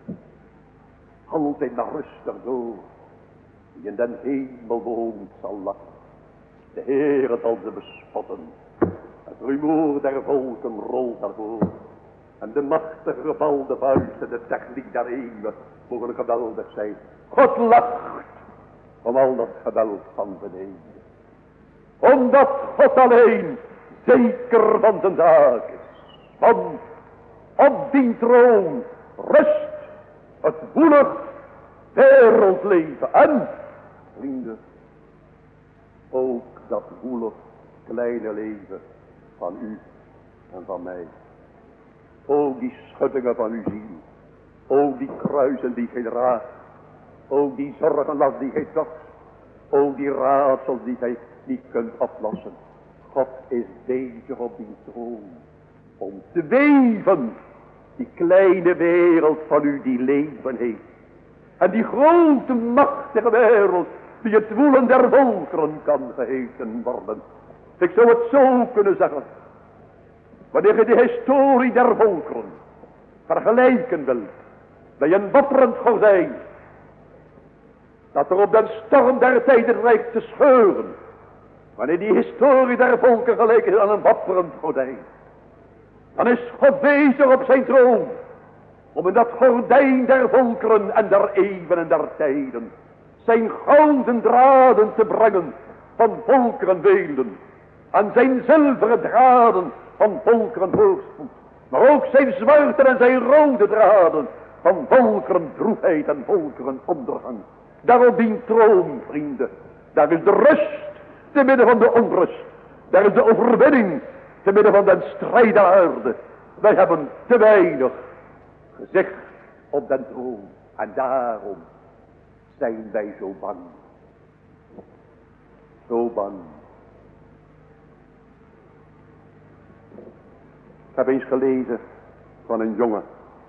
Altijd maar rustig door. Die in den hemel woont zal lachen. De Heere zal ze bespotten. Het rumoer der volken rolt daarvoor. En de machtige gebalde vuisten, de techniek der eeuwen, mogen geweldig zijn. God lacht om al dat geweld van beneden. Omdat God alleen zeker van zijn zaak is. Want op die troon rust het woelig wereldleven. En, vrienden, ook dat woelig kleine leven van u en van mij. O die schuddingen van uw ziel. O die kruisen die gij draagt. O die zorgenlast die gij tocht. O die raadsels die gij niet kunt oplossen. God is bezig op die troon. Om te weven. Die kleine wereld van u die leven heeft. En die grote machtige wereld. Die het woelen der volkeren kan geheten worden. Ik zou het zo kunnen zeggen. Wanneer je de historie der volkeren vergelijken wilt bij een wapperend gordijn, dat er op den storm der tijden lijkt te scheuren, wanneer die historie der volken gelijk is aan een wapperend gordijn, dan is God bezig op zijn troon om in dat gordijn der volkeren en der eeuwen en der tijden zijn gouden draden te brengen van volkerenbeelden en zijn zilveren draden van volkeren voorspoed, maar ook zijn zwarte en zijn rode draden van volkeren droefheid en volkeren ondergang. Daar op die troon, vrienden, daar is de rust te midden van de onrust. Daar is de overwinning te midden van den strijd der aarde. Wij hebben te weinig gezicht op den troon en daarom zijn wij zo bang. Zo bang. Ik heb eens gelezen van een jongen.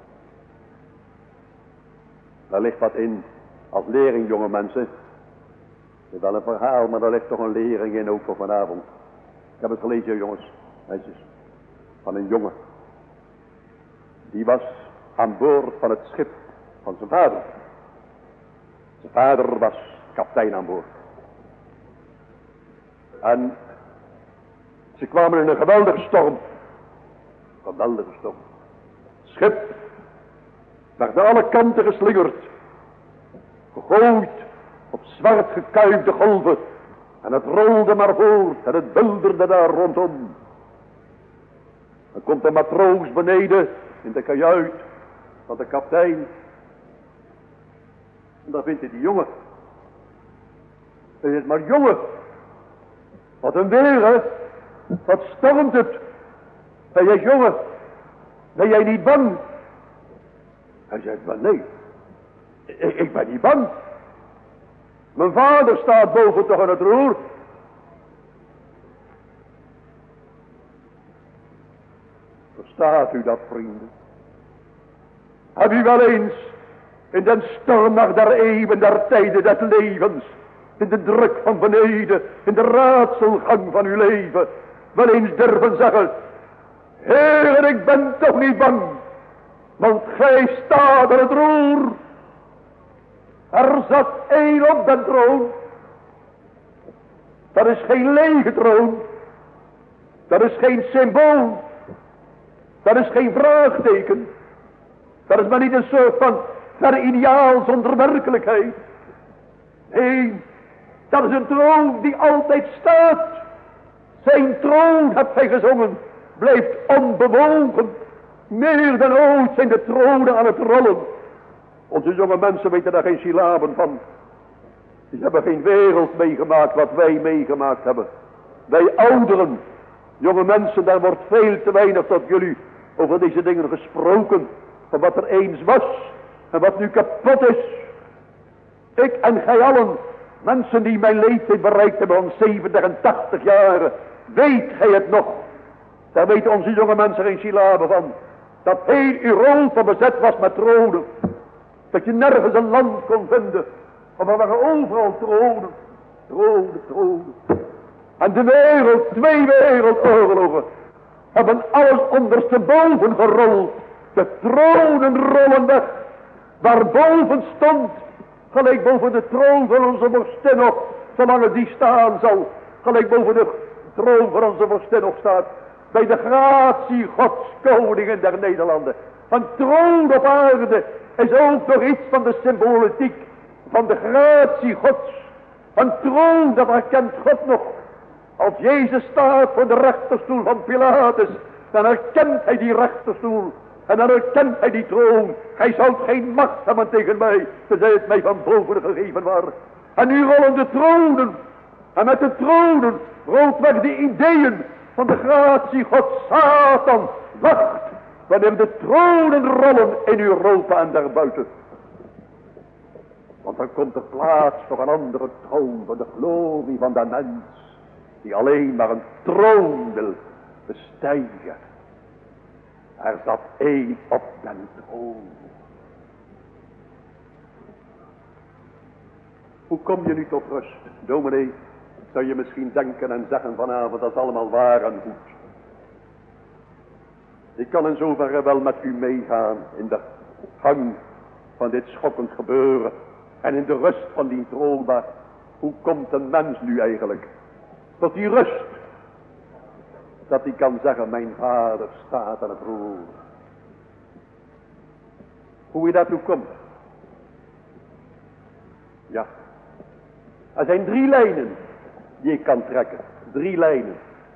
Daar ligt wat in als lering, jonge mensen. Het is wel een verhaal, maar daar ligt toch een lering in ook voor vanavond. Ik heb het gelezen, jongens, meisjes, van een jongen. Die was aan boord van het schip van zijn vader. Zijn vader was kapitein aan boord. En ze kwamen in een geweldige storm. Geweldige storm. Het schip werd aan alle kanten geslingerd. Gegooid op zwart gekuifde golven. En het rolde maar voort en het bulderde daar rondom. Dan komt de matroos beneden in de kajuit van de kapitein. En dan vindt hij die jongen. Hij zegt, maar jongen, wat een weer, hè? Wat stormt het? Hij zegt, jongen, ben jij niet bang? Hij zegt, maar nee, ik ben niet bang. Mijn vader staat boven toch aan het roer. Verstaat u dat, vrienden? Heb u wel eens in den stormnacht der eeuwen, der tijden des levens, in de druk van beneden, in de raadselgang van uw leven, wel eens durven zeggen, Heer, ik ben toch niet bang, want gij staat aan het roer. Er zat één op den troon. Dat is geen lege troon. Dat is geen symbool. Dat is geen vraagteken. Dat is maar niet een soort van ver ideaal zonder werkelijkheid. Nee, dat is een troon die altijd staat. Zijn troon, hebt hij gezongen, blijft onbewogen. Meer dan ooit zijn de tronen aan het rollen. Onze jonge mensen weten daar geen syllaben van. Die hebben geen wereld meegemaakt wat wij meegemaakt hebben. Wij ouderen, jonge mensen, daar wordt veel te weinig tot jullie over deze dingen gesproken. Van wat er eens was en wat nu kapot is. Ik en gij allen, mensen die mijn leeftijd bereikt hebben van 70 en 80 jaar. Weet gij het nog? Daar weten onze jonge mensen geen syllaben van. Dat heel Europa bezet was met tronen. Dat je nergens een land kon vinden. Maar er waren overal tronen. Tronen, tronen. En de wereld, 2 wereldoorlogen, hebben alles ondersteboven gerold. De tronen rollen weg. Waar boven stond, gelijk boven de troon van onze vorstin nog, zolang het die staan zal. Gelijk boven de troon van onze vorstin nog staat. Bij de gratie Gods, koningen der Nederlanden. Een troon op aarde is ook nog iets van de symboliek van de gratie Gods. Een troon, dat herkent God nog. Als Jezus staat voor de rechterstoel van Pilatus, dan herkent hij die rechterstoel. En dan herkent hij die troon. Hij zou geen macht hebben tegen mij, tenzij het mij van boven gegeven was. En nu rollen de tronen. En met de tronen rolt weg de ideeën van de gratie Gods. Satan, wacht, wanneer de tronen rollen in Europa en daarbuiten. Want dan komt er plaats voor een andere troon, voor de glorie van de mens, die alleen maar een troon wil bestijgen. Er zat één op den troon. Hoe kom je nu tot rust, dominee? Zou je misschien denken en zeggen vanavond, dat is allemaal waar en goed. Ik kan in zoverre wel met u meegaan in de gang van dit schokkend gebeuren en in de rust van die troon. Maar hoe komt een mens nu eigenlijk tot die rust? Dat hij kan zeggen, mijn vader staat aan het roer. Hoe je daartoe komt? Ja, er zijn 3 lijnen die ik kan trekken. 3 lijnen.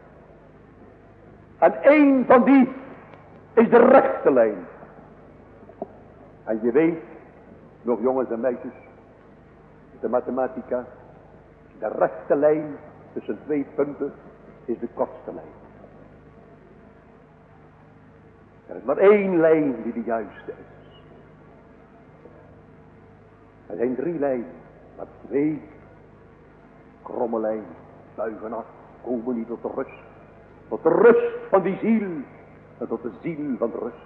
En één van die is de rechte lijn. En je weet, nog jongens en meisjes, de mathematica, de rechte lijn tussen 2 punten is de kortste lijn. Er is maar 1 lijn die de juiste is. Er zijn 3 lijnen, maar 2 kromme lijnen buigen af, komen niet tot de rust. Tot de rust van die ziel en tot de ziel van de rust.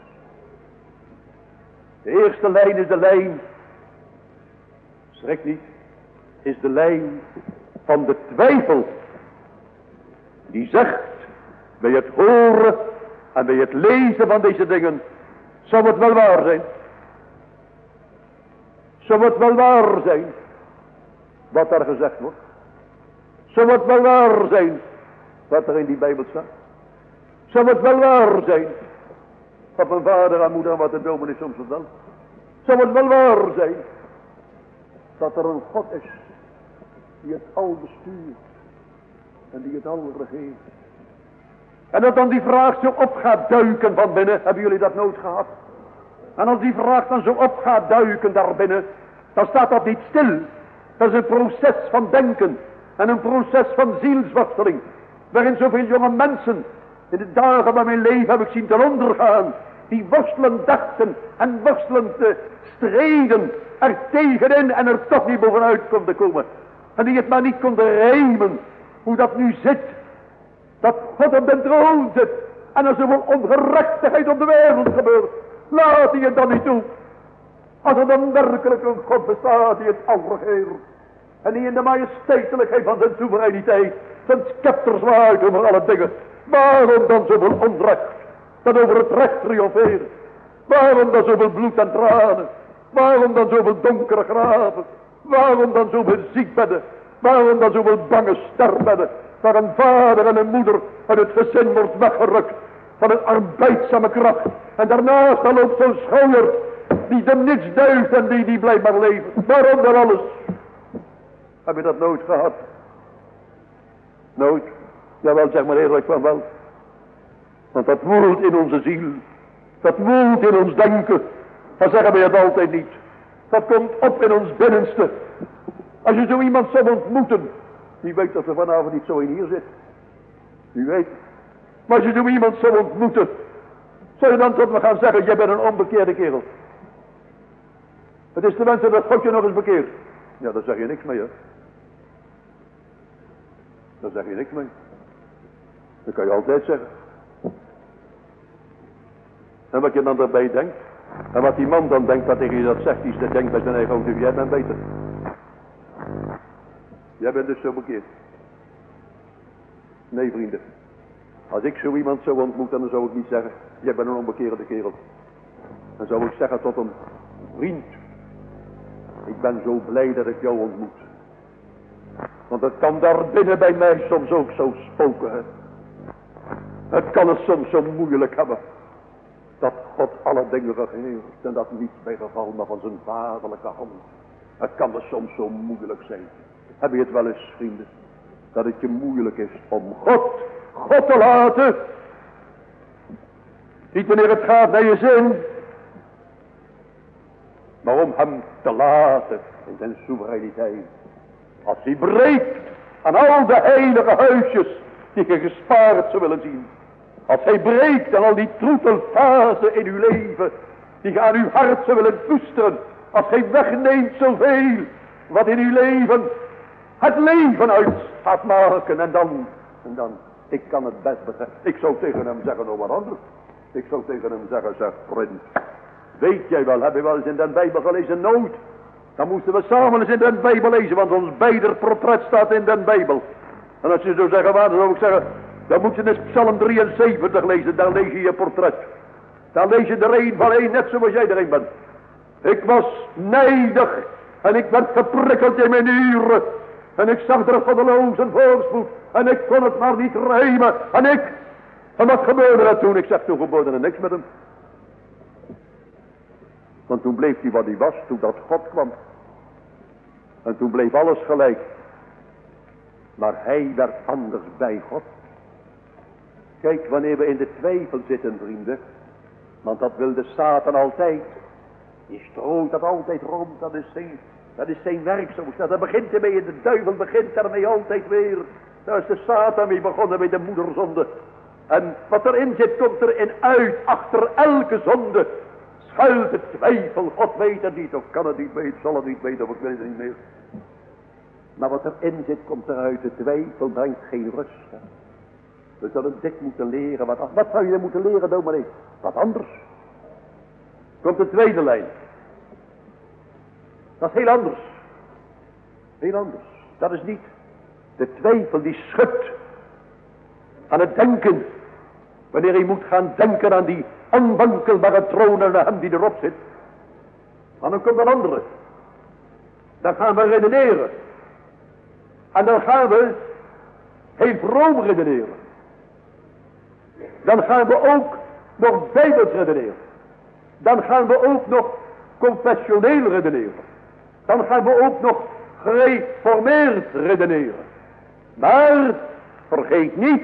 De eerste lijn is de lijn, schrik niet, is de lijn van de twijfel. Die zegt, bij het horen en bij het lezen van deze dingen, zou het wel waar zijn? Zou het wel waar zijn, wat daar gezegd wordt? Zou het wel waar zijn wat er in die Bijbel staat? Zou het wel waar zijn wat mijn vader en moeder en wat de dominee soms vertelt? Zou het wel waar zijn dat er een God is die het al bestuurt en die het al regeert? En dat dan die vraag zo op gaat duiken van binnen. Hebben jullie dat nooit gehad? En als die vraag dan zo op gaat duiken daarbinnen, dan staat dat niet stil. Dat is een proces van denken en een proces van zielsworsteling, waarin zoveel jonge mensen in de dagen van mijn leven heb ik zien ten ondergaan, die worstelend dachten en worstelend streden er tegenin en er toch niet bovenuit konden komen. En die het maar niet konden rijmen hoe dat nu zit. Dat God op de troon zit en er zoveel ongerechtigheid op de wereld gebeurt. Laat hij het dan niet toe. Als er dan werkelijk een God bestaat die het al regeert. En die in de majesteitelijkheid van zijn soevereiniteit zijn scepter zwaait over alle dingen. Waarom dan zoveel onrecht dat over het recht triomfeert? Waarom dan zoveel bloed en tranen? Waarom dan zoveel donkere graven? Waarom dan zoveel ziekbedden? Waarom dan zoveel bange sterfbedden? Waar een vader en een moeder uit het gezin wordt weggerukt van een arbeidzame kracht. En daarnaast dan loopt zo'n schooier die er niets duidt en die blijft maar leven. Waarom dan alles? Heb je dat nooit gehad? Nooit? Jawel, zeg maar eerlijk van wel. Want dat woelt in onze ziel. Dat woelt in ons denken. Dan zeggen we het altijd niet. Dat komt op in ons binnenste. Als je zo iemand zou ontmoeten. Wie weet dat er vanavond niet zo in hier zit. Wie weet. Maar als je zo iemand zou ontmoeten. Zou je dan tot me gaan zeggen. Jij bent een onbekeerde kerel. Het is te wensen dat God je nog eens bekeert. Ja, daar zeg je niks mee, hè. Daar zeg je niks mee. Dat kan je altijd zeggen. En wat je dan daarbij denkt. En wat die man dan denkt, dat tegen je dat zegt. Die denkt bij zijn eigen auto. Jij bent beter. Jij bent dus zo bekeerd. Nee, vrienden. Als ik zo iemand zou ontmoeten, dan zou ik niet zeggen. Jij bent een onbekeerde kerel. Dan zou ik zeggen tot een vriend. Ik ben zo blij dat ik jou ontmoet. Want het kan daar binnen bij mij soms ook zo spoken. Hè? Het kan het soms zo moeilijk hebben. Dat God alle dingen regeert. En dat niets bij geval maar van zijn vaderlijke hand. Het kan er soms zo moeilijk zijn. Heb je het wel eens, vrienden? Dat het je moeilijk is om God te laten. Niet wanneer het gaat naar je zin. Maar om hem te laten in zijn soevereiniteit. Als hij breekt aan al de heilige huisjes die je gespaard zou willen zien. Als hij breekt aan al die troetelfasen in uw leven die je aan uw hart zou willen koesteren. Als hij wegneemt zoveel wat in uw leven het leven uit gaat maken. En dan, ik kan het best begrijpen. Ik zou tegen hem zeggen nog wat anders. Ik zou tegen hem zeggen, zeg vriend. Weet jij wel, heb je wel eens in de Bijbel gelezen? Nooit. Dan moesten we samen eens in de Bijbel lezen, want ons beider portret staat in de Bijbel. En als je zou zeggen, waar, dan zou ik zeggen, dan moet je eens Psalm 73 lezen, daar lees je je portret. Daar lees je er een van één, net zoals jij er een bent. Ik was nijdig en ik werd geprikkeld in mijn uren. En ik zag er goddeloos voorspoed en ik kon het maar niet rijmen. En wat gebeurde er toen? Ik zeg, toen gebeurde er niks met hem. Want toen bleef hij wat hij was, toen dat God kwam. En toen bleef alles gelijk. Maar hij werd anders bij God. Kijk, wanneer we in de twijfel zitten, vrienden. Want dat wil de Satan altijd. Die strooit dat altijd rond, dat is zijn werk zo. Dat begint ermee en de duivel begint ermee altijd weer. Daar is de Satan mee begonnen met de moederzonde. En wat erin zit, komt erin uit. Achter elke zonde schuilt de twijfel. God weet het niet, of kan het niet weten, zal het niet weten, of ik weet het niet meer. Maar wat erin zit, komt eruit. De twijfel brengt geen rust. We zullen dit moeten leren. Wat zou je moeten leren, dominee? Wat anders. Komt de tweede lijn. Dat is heel anders. Heel anders. Dat is niet de twijfel die schudt aan het denken. Wanneer hij moet gaan denken aan die onwankelbare troon en aan hem die erop zit. Maar dan komt een andere. Dan gaan we redeneren. En dan gaan we heel vroom redeneren. Dan gaan we ook nog bijbels redeneren. Dan gaan we ook nog confessioneel redeneren. Dan gaan we ook nog gereformeerd redeneren. Maar vergeet niet,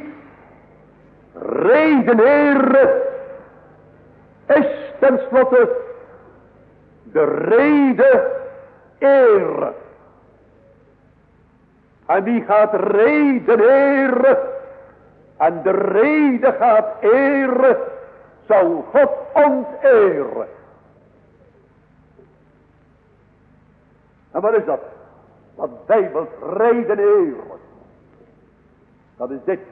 redeneren is tenslotte de rede eren. En wie gaat redeneren en de rede gaat eren, zal God onteren. En wat is dat? Dat bijbels redeneren. Dat is dit.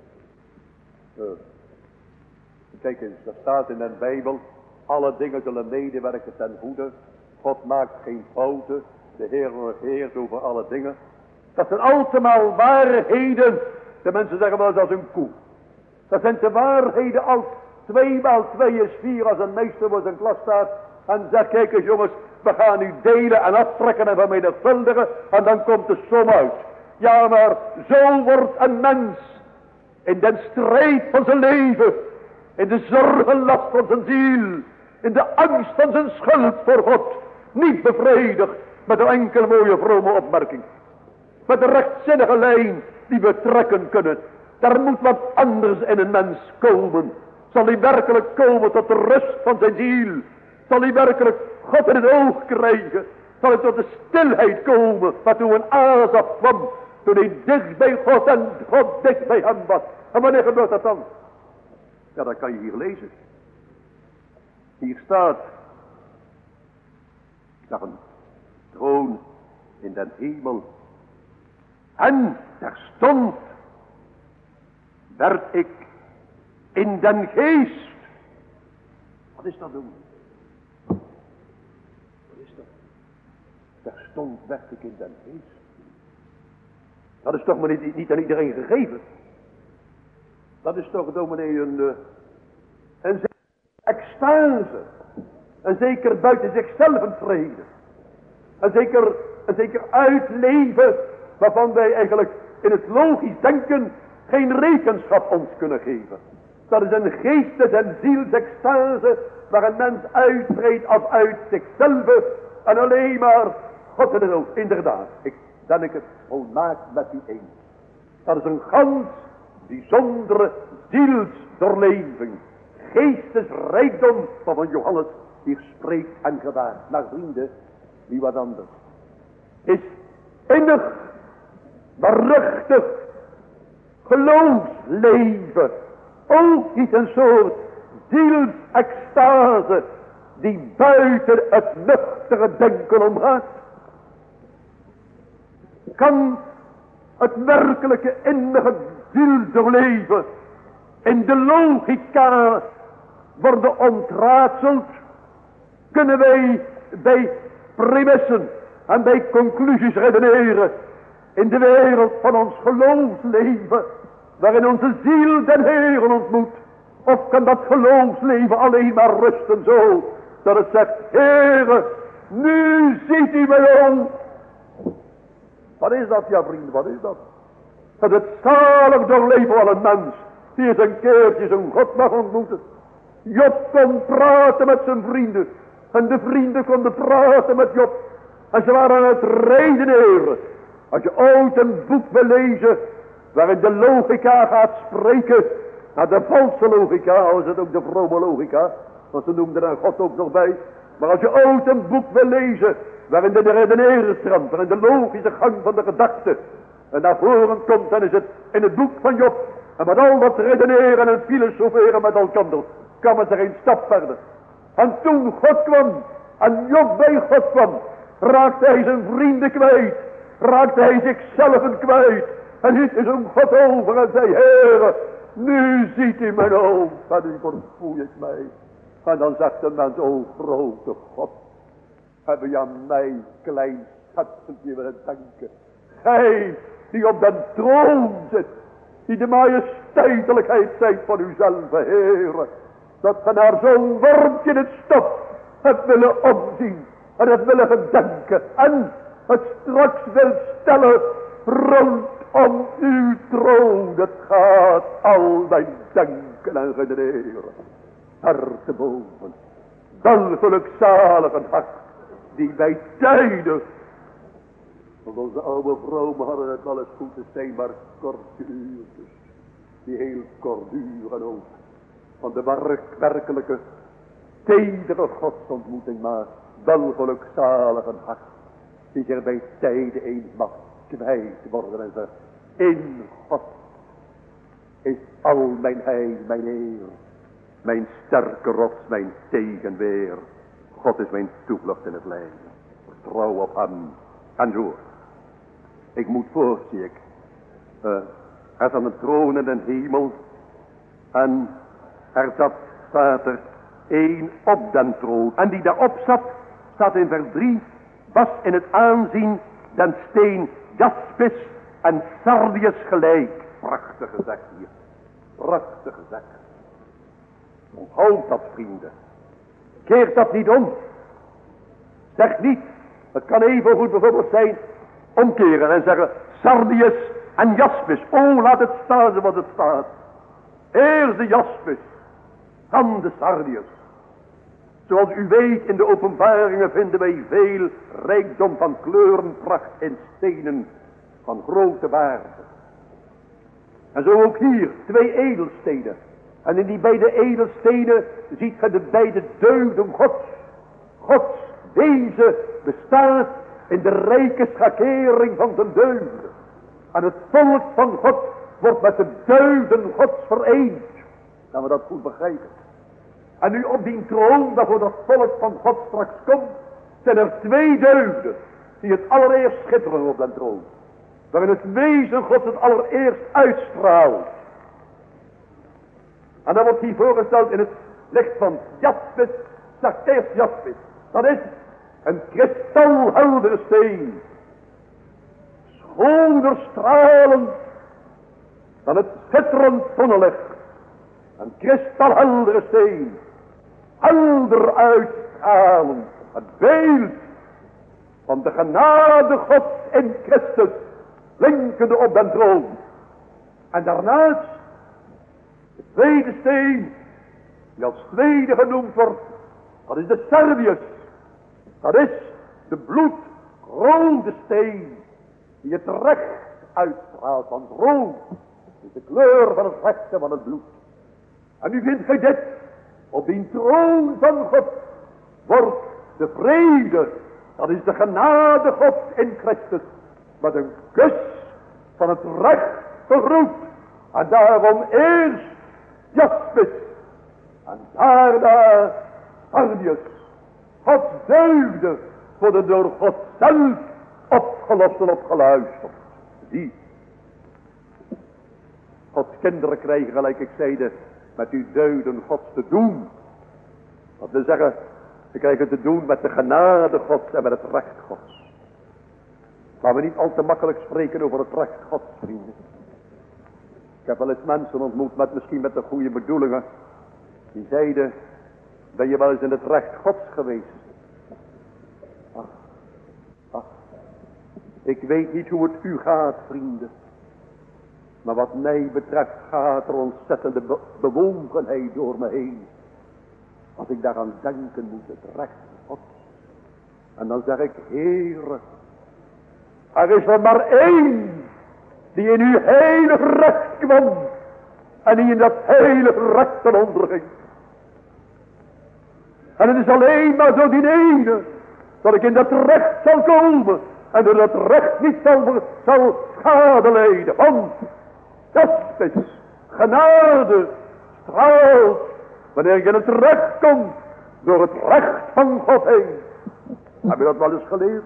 Kijk eens, dat staat in de Bijbel. Alle dingen zullen medewerken ten goede. God maakt geen fouten. De Heer regeert over alle dingen. Dat zijn allemaal waarheden. De mensen zeggen wel, dat is een koe. Dat zijn de waarheden als 2 maal 2 is 4. Als een meester voor zijn klas staat en zegt, kijk eens jongens, we gaan nu delen en aftrekken en vermenigvuldigen. En dan komt de som uit. Ja, maar zo wordt een mens in den strijd van zijn leven, in de zorgenlast van zijn ziel, in de angst van zijn schuld voor God, niet bevredigd met een enkele mooie vrome opmerking. Met de rechtzinnige lijn die we trekken kunnen. Daar moet wat anders in een mens komen. Zal hij werkelijk komen tot de rust van zijn ziel? Zal hij werkelijk God in het oog krijgen? Zal hij tot de stilheid komen waartoe een Asaf kwam, toen hij dicht bij God en God dicht bij hem was? En wanneer gebeurt dat dan? Ja, dat kan je hier lezen. Hier staat, ik zag een troon in den hemel. En terstond werd ik in den geest. Wat is dat doen? Wat is dat? Terstond werd ik in den geest. Dat is toch maar niet aan iedereen gegeven. Dat is toch, dominee, een extase. Een zeker buiten zichzelf een vrede. Een zeker uitleven waarvan wij eigenlijk in het logisch denken geen rekenschap ons kunnen geven. Dat is een geestes- en zielsextase waar een mens uittreedt als uit zichzelf en alleen maar God in het oog. Inderdaad, ik ben het volmaakt met u eens. Dat is een gans bijzondere zielsdoorleving. Geestesrijkdom van Johannes hier spreekt en gewaart. Maar vrienden, wie wat anders. Is innig, beruchtig geloofsleven. Ook niet een soort zielsextase die buiten het nuchtere denken omgaat. Kan het werkelijke innige ziel doorleven in de logica worden ontraadseld? Kunnen wij bij premissen en bij conclusies redeneren in de wereld van ons geloofsleven, waarin onze ziel den Heer ontmoet? Of kan dat geloofsleven alleen maar rusten zo, dat het zegt, Heere, nu ziet u mij om. Wat is dat, ja vrienden, wat is dat? Dat het zalig doorleven van een mens, die eens een keertje zijn God mag ontmoeten. Job kon praten met zijn vrienden, en de vrienden konden praten met Job. En ze waren aan het redeneren. Als je ooit een boek wil lezen, waarin de logica gaat spreken, nou de valse logica, al is het ook de vrome logica, want ze noemden er God ook nog bij. Maar als je ooit een boek wil lezen, waarin de redeneringstrand, waarin de logische gang van de gedachte en naar voren komt, dan is het in het boek van Job. En met al dat redeneren en filosoferen met elkaar, kwam het er een stap verder. En toen God kwam, en Job bij God kwam, raakte hij zijn vrienden kwijt, raakte hij zichzelf kwijt, en hield hij zijn God over en zei, Heere, nu ziet u mijn oog, en nu verfoei ik mij. En dan zegt de mens, o grote God, hebben je aan mij, klein schatseltje, willen denken. Gij, die op den troon zit, die de majesteitelijkheid zijt van uzelf, Heere, dat ge naar zo'n wormpje in het stof hebt willen omzien, en het willen gedenken, en het straks wil stellen om uw troon, het gaat al mijn denken en redeneren. Daarteboven, welgelijk zalig een hart, die bij tijden, want onze oude vrouwen hadden het wel eens goed te zijn, maar korte uurtjes, die heel kort duren ook, van de werkelijke, tedere godsontmoeting, maar welgelijk zalig een hart, die zich bij tijden eens mag kwijt worden en zegt, in God is al mijn heil, mijn eer, mijn sterke rots, mijn tegenweer. God is mijn toevlucht in het lijden. Vertrouw op hem. En zo. Ik moet voor, zie ik. Er zat een troon in de hemel. En er zat, staat er, één op den troon. En die daarop zat, staat in vers 3, was in het aanzien den steen jaspis en sardius gelijk. Prachtig gezegd hier. Prachtig gezegd. Onthoud dat, vrienden. Keert dat niet om. Zeg niet, het kan even goed bijvoorbeeld zijn, omkeren en zeggen, sardius en jaspis. Oh, laat het staan zoals het staat. Eerst de jaspis, dan de sardius. Zoals u weet, in de openbaringen vinden wij veel rijkdom van kleurenpracht in stenen van grote waarde. En zo ook hier, 2 edelstenen. En in die beide edelstenen ziet ge de beide deugden Gods. Gods wezen bestaat in de rijke schakering van de deugden. En het volk van God wordt met de deugden Gods vereend. Dat we dat goed begrijpen. En nu op die troon, waarvoor dat volk van God straks komt, zijn er 2 deugden die het allereerst schitteren op den troon. Waarin het wezen Gods het allereerst uitstraalt. En dat wordt hier voorgesteld in het licht van jaspis, zegt eerst jaspis. Dat is een kristalheldere steen. Schoner stralend dan het schitterend zonnelicht. Een kristalheldere steen. Helder uitstralend. Het beeld van de genade Gods in Christus. Blinkende op den troon. En daarnaast de tweede steen, die als tweede genoemd wordt, dat is de sardius. Dat is de bloedrode steen, die het recht uitstraalt van rood. Dat is de kleur van het recht en van het bloed. En nu vindt gij dit, op die troon van God wordt de vrede, dat is de genade God in Christus, met een kus van het recht vergroet. En daarom eerst jaspis en daarna sardius. Gods deugden worden door God zelf opgelost en opgeluisterd. Zie, Gods kinderen krijgen, gelijk ik zeide, met die deugden Gods te doen. Dat wil zeggen, ze krijgen te doen met de genade Gods en met het recht Gods. Laten we niet al te makkelijk spreken over het recht Gods, vrienden. Ik heb wel eens mensen ontmoet misschien met de goede bedoelingen. Die zeiden, ben je wel eens in het recht Gods geweest? Ach, ik weet niet hoe het u gaat, vrienden. Maar wat mij betreft gaat er ontzettende bewogenheid door me heen. Als ik daaraan denken moet, het recht Gods. En dan zeg ik, Heere, er is er maar één die in uw heilig recht kwam en die in dat heilige recht ten onder ging. En het is alleen maar zo die ene dat ik in dat recht zal komen en door dat recht niet zal schade lijden. Want jaspis, genade, straalt wanneer je in het recht komt door het recht van God heen. Heb je dat wel eens geleerd?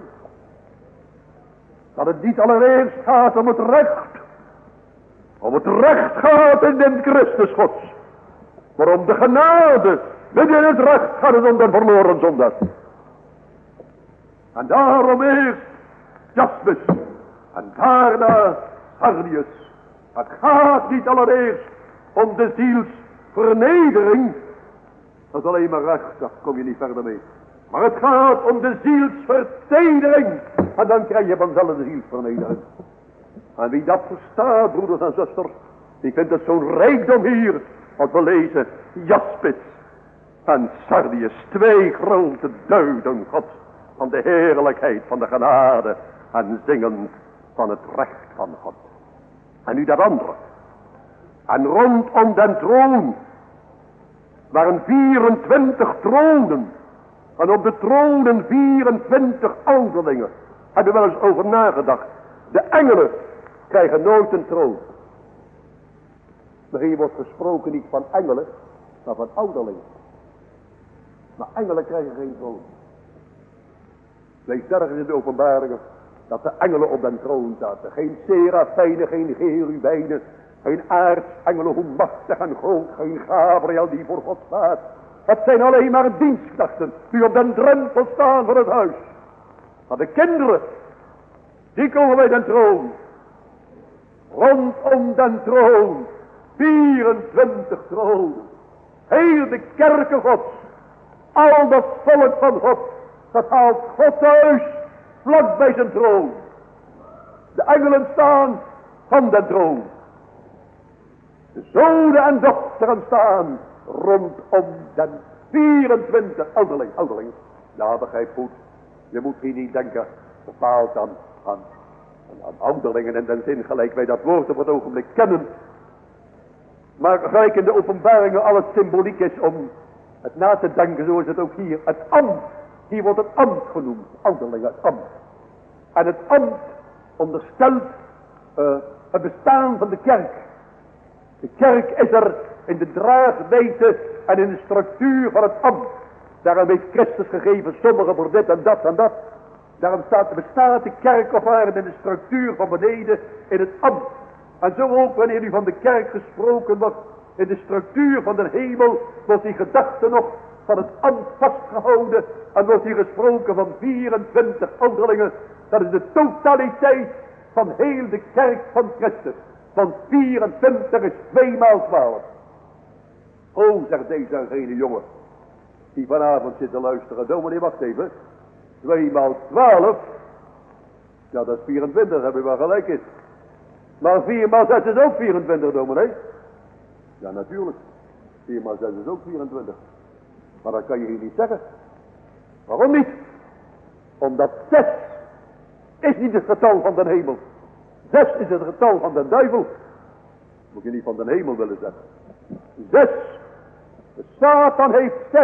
Dat het niet allereerst gaat om het recht. Om het recht gaat in den Christus Gods. Maar om de genade. Binnen het recht gaat het om de verloren zondaar. En daarom eerst jaspis. En daarna sardius. Het gaat niet allereerst om de zielsvernedering. Dat is alleen maar recht. Daar kom je niet verder mee. Maar het gaat om de zielsvertedering. En dan krijg je vanzelf de zielsvernedering. En wie dat verstaat, broeders en zusters, die vindt het zo'n rijkdom hier, als we lezen, jaspis en sardius, twee grote duiden Gods, van de heerlijkheid van de genade, en zingen van het recht van God. En nu dat andere. En rondom den troon waren 24 tronen. En op de tronen 24 ouderlingen. Heb je wel eens over nagedacht? De engelen krijgen nooit een troon. Maar hier wordt gesproken niet van engelen, maar van ouderlingen. Maar engelen krijgen geen troon. Lees ergens in de openbaringen dat de engelen op den troon zaten. Geen serafijnen, geen cherubijnen, geen aartsengelen, hoe machtig en groot, geen Gabriel die voor God staat. Het zijn alleen maar dienstknechten die op den drempel staan van het huis. Maar de kinderen, die komen bij den troon. Rondom den troon, 24 tronen. Heel de kerken Gods, al dat volk van God, dat haalt God thuis, vlak bij zijn troon. De engelen staan van den troon. De zonen en dochteren staan rondom den 24 ouderlingen. Ja, begrijp goed. Je moet hier niet denken bepaald aan ouderlingen in den zin gelijk wij dat woord op het ogenblik kennen. Maar gelijk in de openbaringen alles symboliek is om het na te denken, zo is het ook hier. Het ambt. Hier wordt het ambt genoemd. Ouderlingen, het ambt. En het ambt onderstelt het bestaan van de kerk. De kerk is er in de draagwijte en in de structuur van het ambt. Daarom heeft Christus gegeven sommigen voor dit en dat en dat. Daarom bestaat de kerk op aarde in de structuur van beneden in het ambt. En zo ook wanneer nu van de kerk gesproken wordt in de structuur van de hemel, wordt die gedachte nog van het ambt vastgehouden. En wordt hier gesproken van 24 ouderlingen. Dat is de totaliteit van heel de kerk van Christus. Want 24 is 2 maal 12. Oh, zegt deze en gene jongen, die vanavond zit te luisteren. Dominee, wacht even. 2 maal 12. Ja, dat is 24, heb je wel gelijk in. Maar 4 maal 6 is ook 24, dominee. Ja, natuurlijk. 4 maal 6 is ook 24. Maar dat kan je hier niet zeggen. Waarom niet? Omdat 6 is niet het getal van de hemel. 6 is het getal van de duivel. Moet je niet van de hemel willen zeggen. 6. De Satan heeft 6.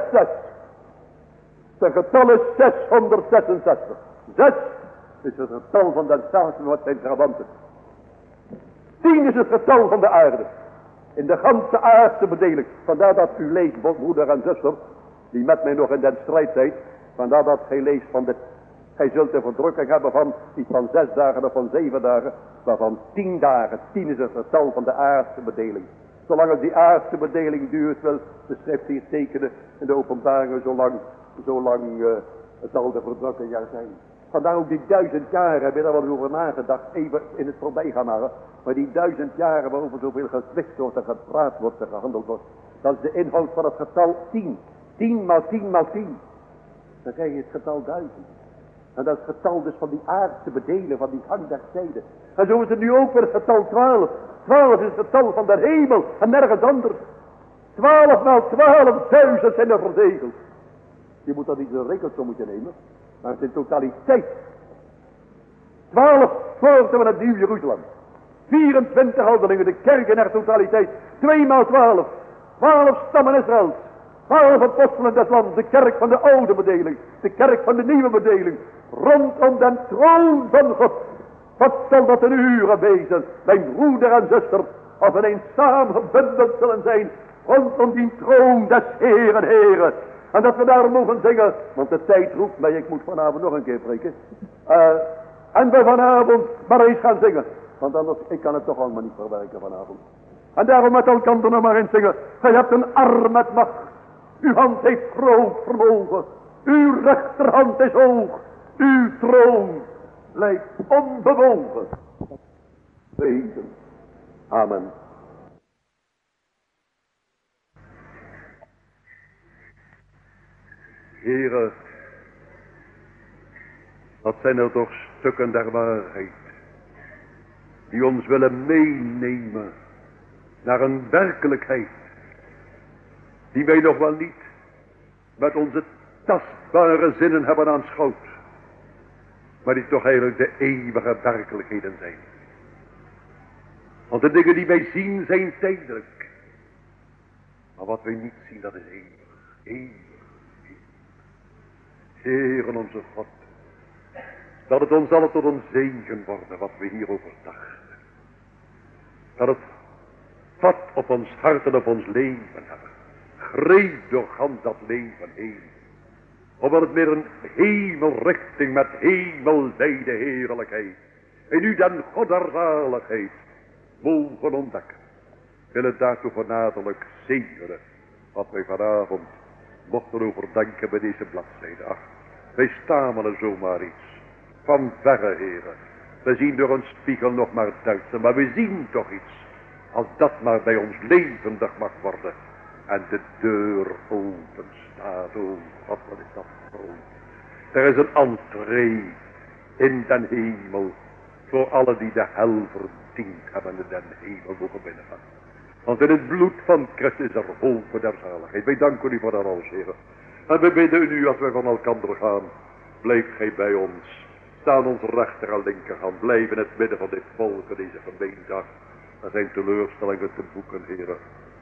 Zijn getal is 666. 6 is het getal van de Satan wat zijn trawanten. 10 is het getal van de aarde. In de ganse aardse bedeling. Vandaar dat u leest, broeder en zuster, die met mij nog in den strijd zijn. Vandaar dat gij leest van dit. Gij zult een verdrukking hebben van iets van 6 dagen of van 7 dagen. Maar van 10 dagen. 10 is het getal van de aardse bedeling. Zolang het die aardse bedeling duurt, wil de schrift hier tekenen in de openbaringen, zolang zal de verdrukking er zijn. Vandaar ook die 1000 jaren, heb je daar wel over nagedacht, even in het voorbijgaan maar. Maar die 1000 jaren waarover zoveel gezwicht wordt en gepraat wordt en gehandeld wordt. Dat is de inhoud van het getal 10. 10 maal 10 maal 10. Dan krijg je het getal 1000. En dat is het getal dus van die aardse bedelen, van die gang der tijden. En zo is het nu ook weer het getal 12. 12 is het getal van de hemel en nergens anders. 12 maal 12.000 zijn er verzegeld. Je moet dat niet een rekensommetje nemen, maar het is in totaliteit. 12 poorten van het Nieuw Jeruzalem. 24 ouderlingen, de kerk in haar totaliteit. 2 maal 12. 12 stammen Israëls. 12 apostelen des lands, de kerk van de oude bedeling, de kerk van de nieuwe bedeling, rondom den troon van God. Wat zal dat een uren wezen, mijn broeder en zuster, als we eens samen gebundeld zullen zijn, rondom die troon des Heeren Heren. En dat we daar mogen zingen, want de tijd roept mij, ik moet vanavond nog een keer preken. En we vanavond maar eens gaan zingen, want anders, ik kan het toch allemaal niet verwerken vanavond. En daarom met elkaar nog maar eens zingen, gij hebt een arm met macht. Uw hand heeft groot vermogen. Uw rechterhand is hoog. Uw troon blijft onbewogen. Wezen. Amen. Heere, wat zijn er toch stukken der waarheid. die ons willen meenemen naar een werkelijkheid die wij nog wel niet met onze tastbare zinnen hebben aanschouwd, maar die toch eigenlijk de eeuwige werkelijkheden zijn. Want de dingen die wij zien zijn tijdelijk, maar wat wij niet zien, dat is eeuwig, eeuwig, eeuwig. Heeren onze God, dat het ons allen tot een zegen worden wat we hierover dachten. Dat het vat op ons hart en op ons leven hebben. Greep door gans dat leven heen. Omdat het meer een hemelrichting met hemelwijde heerlijkheid. En u den God der zaligheid mogen ontdekken. Wil het daartoe voornadelijk zegenen. Wat wij vanavond mochten overdenken bij deze bladzijde. Ach, wij stamelen zomaar iets. Van verre, heren. We zien door een spiegel nog maar duister, maar we zien toch iets. Als dat maar bij ons levendig mag worden. En de deur open staat. Oh God, wat is dat groot. Er is een entree in den hemel. Voor alle die de hel verdiend hebben en den hemel mogen binnengaan. Want in het bloed van Christus is er hoop voor der zaligheid. Wij danken u voor dat alles, heren. En we bidden u als wij van elkaar gaan. Blijf gij bij ons. Sta aan onze rechter en linkerhand. Blijf in het midden van dit volk en deze gemeente. Er zijn teleurstellingen te boeken, heren.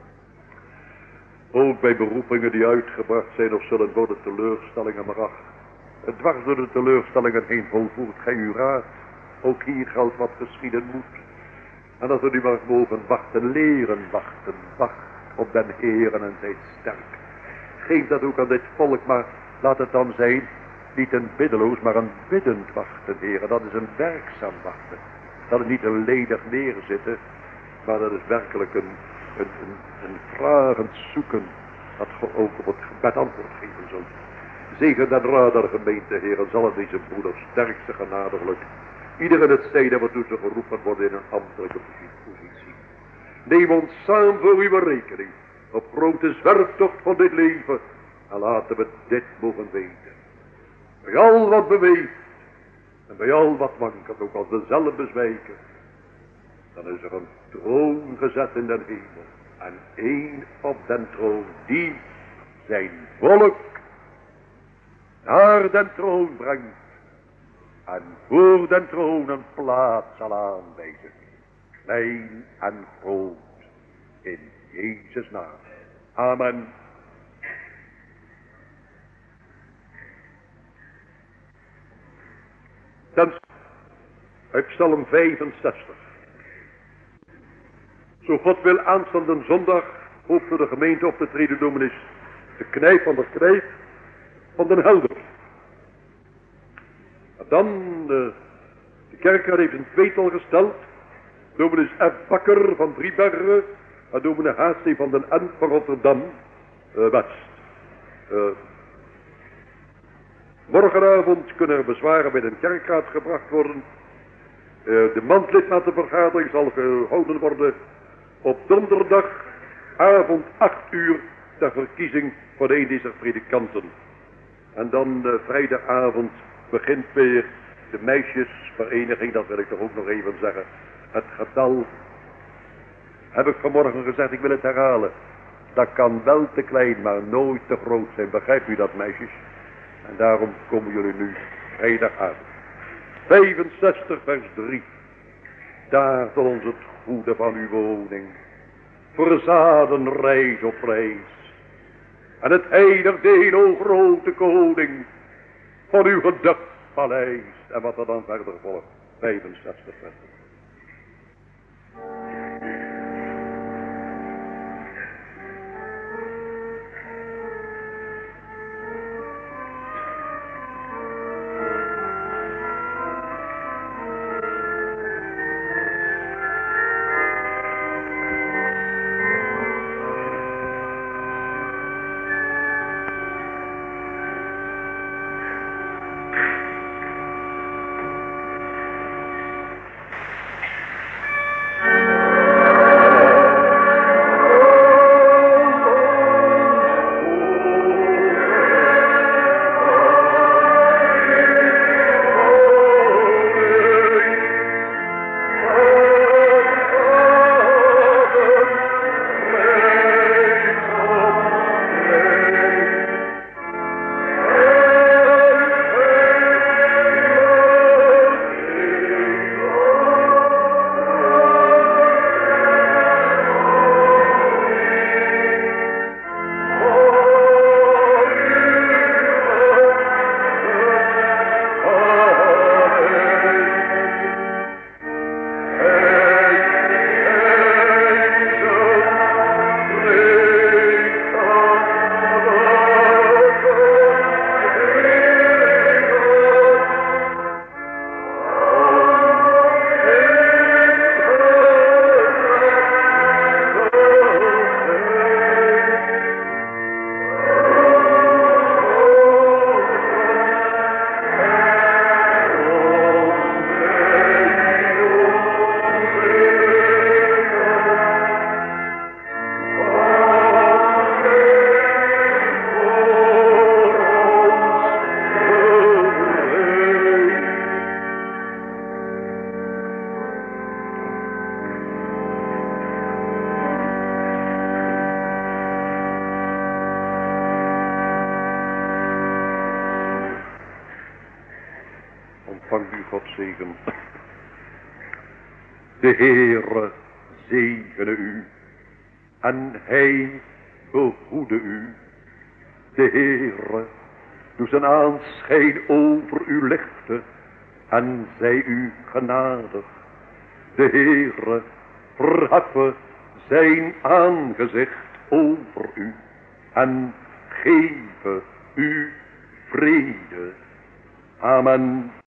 Ook bij beroepingen die uitgebracht zijn of zullen worden teleurstellingen, maar ach, het dwars door de teleurstellingen heen volvoert gij uw raad. Ook hier geldt wat geschieden moet. En dat we nu maar mogen wachten, leren wachten. Wacht op den Heeren en zij sterk. Geef dat ook aan dit volk, maar laat het dan zijn, niet een biddeloos, maar een biddend wachten, heren. Dat is een werkzaam wachten. Dat is niet een ledig neerzitten, maar dat is werkelijk een vragend zoeken, dat ook op het gebed antwoord geven zult. Zegen den raad der gemeente, heren, zal het deze broeders sterkste genadelijk. Ieder in het zijde waartoe ze geroepen worden in een ambtelijke positie. Neem ons samen voor uw rekening op grote zwerftocht van dit leven en laten we dit mogen weten. Bij al wat beweegt en bij al wat wankelt, ook als we zelf bezwijken, dan is er een troon gezet in den hemel. En één op den troon die zijn volk naar den troon brengt. En voor den troon een plaats zal aanwijzen. Klein en groot. In Jezus' naam. Amen. Dan uit Psalm 65. Zo God wil aanstaande zondag hoopt voor de gemeente op te treden dominees de Knijp van de Knijp van den Helder. En dan de kerkraad heeft een tweetal gesteld. Dominees F. Bakker van Driebergen en dominee H.C. van den End van Rotterdam West. Morgenavond kunnen er bezwaren bij de kerkraad gebracht worden. De mandlidmatenvergadering zal gehouden worden op donderdagavond 8 uur ter verkiezing voor de een deze predikanten. En dan vrijdagavond begint weer de meisjesvereniging, dat wil ik toch ook nog even zeggen. Het getal, heb ik vanmorgen gezegd, ik wil het herhalen. Dat kan wel te klein, maar nooit te groot zijn. Begrijpt u dat, meisjes? En daarom komen jullie nu vrijdagavond. 65 vers 3. Daar tot ons het goede van uw woning. Verzaden reis op reis. En het heilig deel, o grote koning. Van uw gedachtpaleis. En wat er dan verder volgt. 65 vers 3. zegen. De Heere zegene u en hij behoede u. De Heere doe zijn aanschijn over u lichten en zij u genadig. De Heere verheffen zijn aangezicht over u en geven u vrede. Amen.